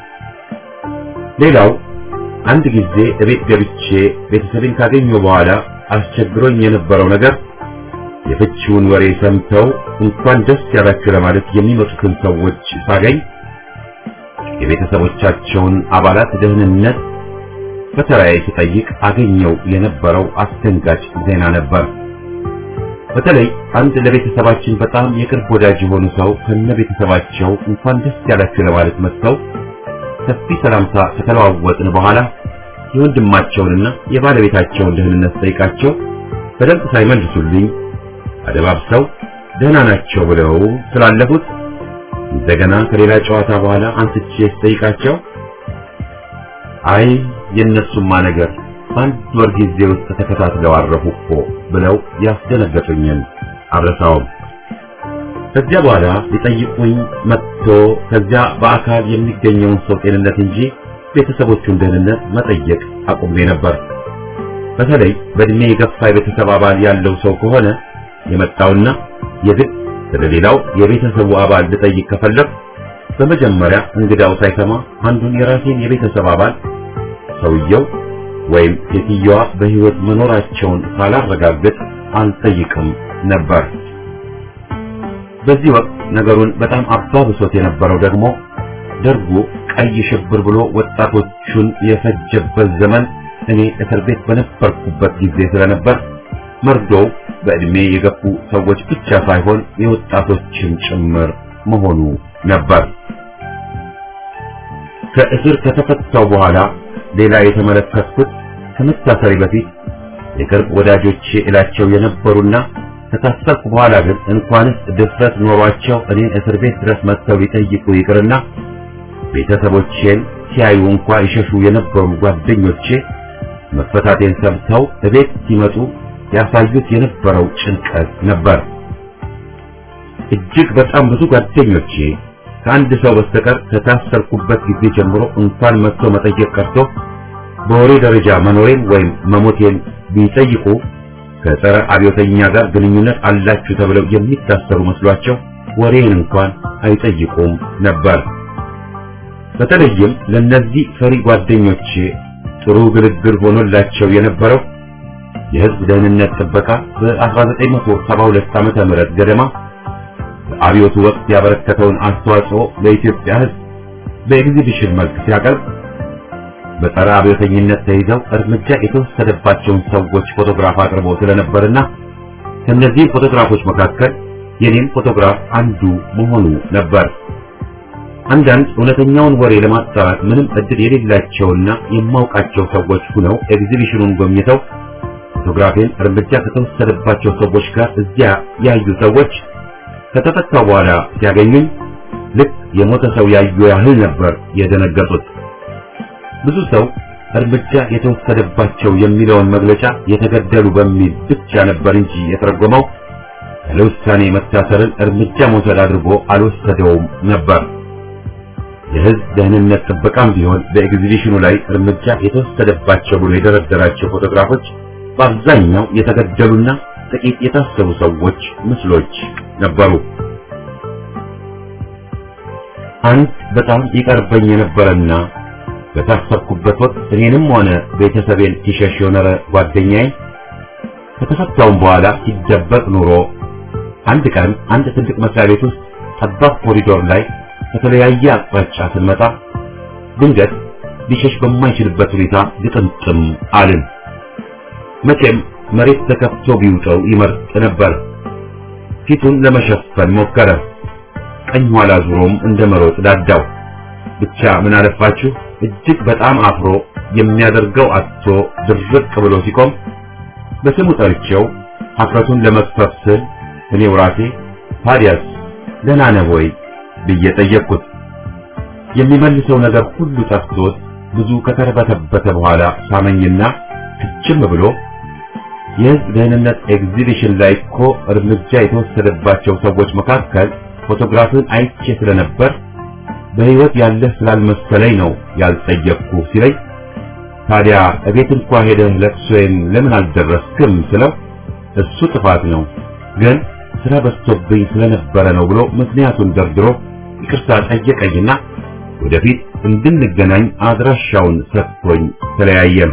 ሌላው አንድ ጊዜ እቤት ገብቼ ቤተሰቤን ካገኘሁ በኋላ አስቸግሮኝ የነበረው ነገር የፍቺውን ወሬ ሰምተው እንኳን ደስ ያላችሁ ለማለት የሚመጡትን ሰዎች ሳገኝ የቤተሰቦቻቸውን አባላት ደህንነት በተራዬ ስጠይቅ አገኘው የነበረው አስደንጋጭ ዜና ነበር። በተለይ አንድ ለቤተሰባችን በጣም የቅርብ ወዳጅ የሆኑ ሰው ከነቤተሰባቸው እንኳን ደስ ያላችሁ ለማለት መጥተው ሰፊ ሰላምታ ከተለዋወጥን በኋላ የወንድማቸውንና የባለቤታቸውን ደህንነት ጠይቃቸው በደንብ ሳይመልሱልኝ አደባብሰው ደህና ናቸው ብለው ስላለፉት እንደገና ከሌላ ጨዋታ በኋላ አንስቼ ስጠይቃቸው አይ የነሱማ ነገር በአንድ ወር ጊዜ ውስጥ ተከታትለው አረፉ እኮ ብለው ያስደነገጡኝን አልረሳውም። ከዚያ በኋላ ሊጠይቁኝ መጥቶ ከዚያ በአካል የሚገኘውን ሰው ጤንነት እንጂ ቤተሰቦቹን ደህንነት መጠየቅ አቁሜ ነበር። በተለይ በእድሜ የገፋ የቤተሰብ አባል ያለው ሰው ከሆነ የመጣውና የግድ ስለሌላው የቤተሰቡ አባል ልጠይቅ ከፈለግ በመጀመሪያ እንግዳው ሳይሰማ አንዱን የራሴን የቤተሰብ አባል ሰውየው ወይም ሴትየዋ በሕይወት መኖራቸውን ሳላረጋግጥ አልጠይቅም ነበር። በዚህ ወቅት ነገሩን በጣም አባብሶት የነበረው ደግሞ ደርጉ ቀይ ሽብር ብሎ ወጣቶቹን የፈጀበት ዘመን እኔ እስር ቤት በነበርኩበት ጊዜ ስለነበር መርዶው በእድሜ የገፉ ሰዎች ብቻ ሳይሆን የወጣቶችን ጭምር መሆኑ ነበር። ከእስር ከተፈታው በኋላ ሌላ የተመለከትኩት ከመታሰሪ በፊት የቅርብ ወዳጆቼ እላቸው የነበሩና ከታሰርኩ በኋላ ግን እንኳንስ ድፍረት ኖሯቸው እኔን እስር ቤት ድረስ መጥተው ሊጠይቁ ይቅርና ቤተሰቦቼን ሲያዩ እንኳን ይሸሹ የነበሩ ጓደኞቼ መፈታቴን ሰምተው እቤት ሲመጡ ያሳዩት የነበረው ጭንቀት ነበር። እጅግ በጣም ብዙ ጓደኞቼ ከአንድ ሰው በስተቀር ከታሰርኩበት ጊዜ ጀምሮ እንኳን መጥቶ መጠየቅ ቀርቶ በወሬ ደረጃ መኖሬን ወይም መሞቴን ቢጠይቁ ከጸረ አብዮተኛ ጋር ግንኙነት አላችሁ ተብለው የሚታሰሩ መስሏቸው ወሬን እንኳን አይጠይቁም ነበር። በተለይም ለነዚህ ፈሪ ጓደኞቼ ጥሩ ግልግል ሆኖላቸው የነበረው የሕዝብ ደህንነት ጥበቃ በ1972 ዓመተ ምህረት ገደማ በአብዮቱ ወቅት ያበረከተውን አስተዋጽኦ ለኢትዮጵያ ሕዝብ በኤግዚቢሽን መልክ ሲያቀርብ በጸረ አብዮተኝነት ተይዘው እርምጃ የተወሰደባቸውን ሰዎች ፎቶግራፍ አቅርቦ ስለነበርና ከነዚህ ፎቶግራፎች መካከል የኔም ፎቶግራፍ አንዱ መሆኑ ነበር። አንዳንድ እውነተኛውን ወሬ ለማጣራት ምንም እድል የሌላቸውና የማውቃቸው ሰዎች ሆነው ኤግዚቢሽኑን ጎብኝተው ፎቶግራፌን እርምጃ ከተወሰደባቸው ሰዎች ጋር እዚያ ያዩ ሰዎች ከተፈታው በኋላ ሲያገኙኝ ልክ የሞተ ሰው ያዩ ያህል ነበር የደነገጡት። ብዙ ሰው እርምጃ የተወሰደባቸው የሚለውን መግለጫ የተገደሉ በሚል ብቻ ነበር እንጂ የተረጎመው ለውሳኔ መታሰርን እርምጃ መውሰድ አድርጎ አልወሰደውም ነበር። የሕዝብ ደህንነት ጥበቃም ቢሆን በኤግዚቢሽኑ ላይ እርምጃ የተወሰደባቸው ብሎ የደረደራቸው ፎቶግራፎች በአብዛኛው የተገደሉና ጥቂት የታሰሩ ሰዎች ምስሎች ነበሩ። አንድ በጣም ይቀርበኝ የነበረና በታሰርኩበት ወቅት እኔንም ሆነ ቤተሰቤን ሲሸሽ የኖረ ጓደኛዬ ከተፈታውም በኋላ ሲደበቅ ኑሮ አንድ ቀን አንድ ትልቅ መስሪያ ቤት ውስጥ ጠባብ ኮሪዶር ላይ ከተለያየ አቅጣጫ ስንመጣ ድንገት ሊሸሽ በማይችልበት ሁኔታ ግጥምጥም አልን። መቼም መሬት ተከፍቶ ቢውጠው ይመርጥ ነበር። ፊቱን ለመሸፈን ሞከረ። ቀኝ ኋላ ዙሮም እንደመሮጥ ዳዳው። ብቻ ምን አለፋችሁ እጅግ በጣም አፍሮ የሚያደርገው አጥቶ ድርቅ ብሎ ሲቆም በስሙ ጠርቼው ሀፍረቱን ለመክፈፍ ስል እኔው ራሴ ታዲያስ ደህና ነህ ወይ ብዬ ጠየቅኩት። የሚመልሰው ነገር ሁሉ ጠፍቶት ብዙ ከተርበተበተ በኋላ ሳመኝና ክችም ብሎ የሕዝብ ደህንነት ኤግዚቢሽን ላይ እኮ እርምጃ የተወሰደባቸው ሰዎች መካከል ፎቶግራፍን አይቼ ስለነበር በሕይወት ያለህ ስላልመሰለኝ ነው ያልጠየቅኩ ሲለኝ፣ ታዲያ እቤት እንኳን ሄደህ ለቅሶዬን ለምን አልደረስክም ስለው እሱ ጥፋት ነው ግን ስራ በዝቶብኝ ስለነበረ ነው ብሎ ምክንያቱን ደርድሮ ይቅርታ ጠየቀኝና ወደፊት እንድንገናኝ አድራሻውን ሰጥቶኝ ተለያየን።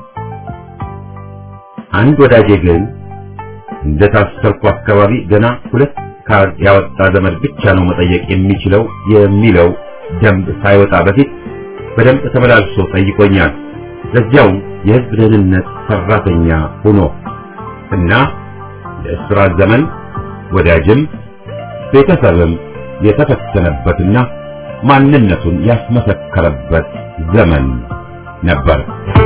አንድ ወዳጄ ግን እንደታሰርኩ አካባቢ ገና 2 ካርድ ያወጣ ዘመድ ብቻ ነው መጠየቅ የሚችለው የሚለው ደንብ ሳይወጣ በፊት በደንብ ተመላልሶ ጠይቆኛል። ለዚያውም የሕዝብ ደህንነት ሰራተኛ ሆኖ እና ለእስራት ዘመን ወዳጅም ቤተሰብም የተፈተነበትና ማንነቱን ያስመሰከረበት ዘመን ነበር።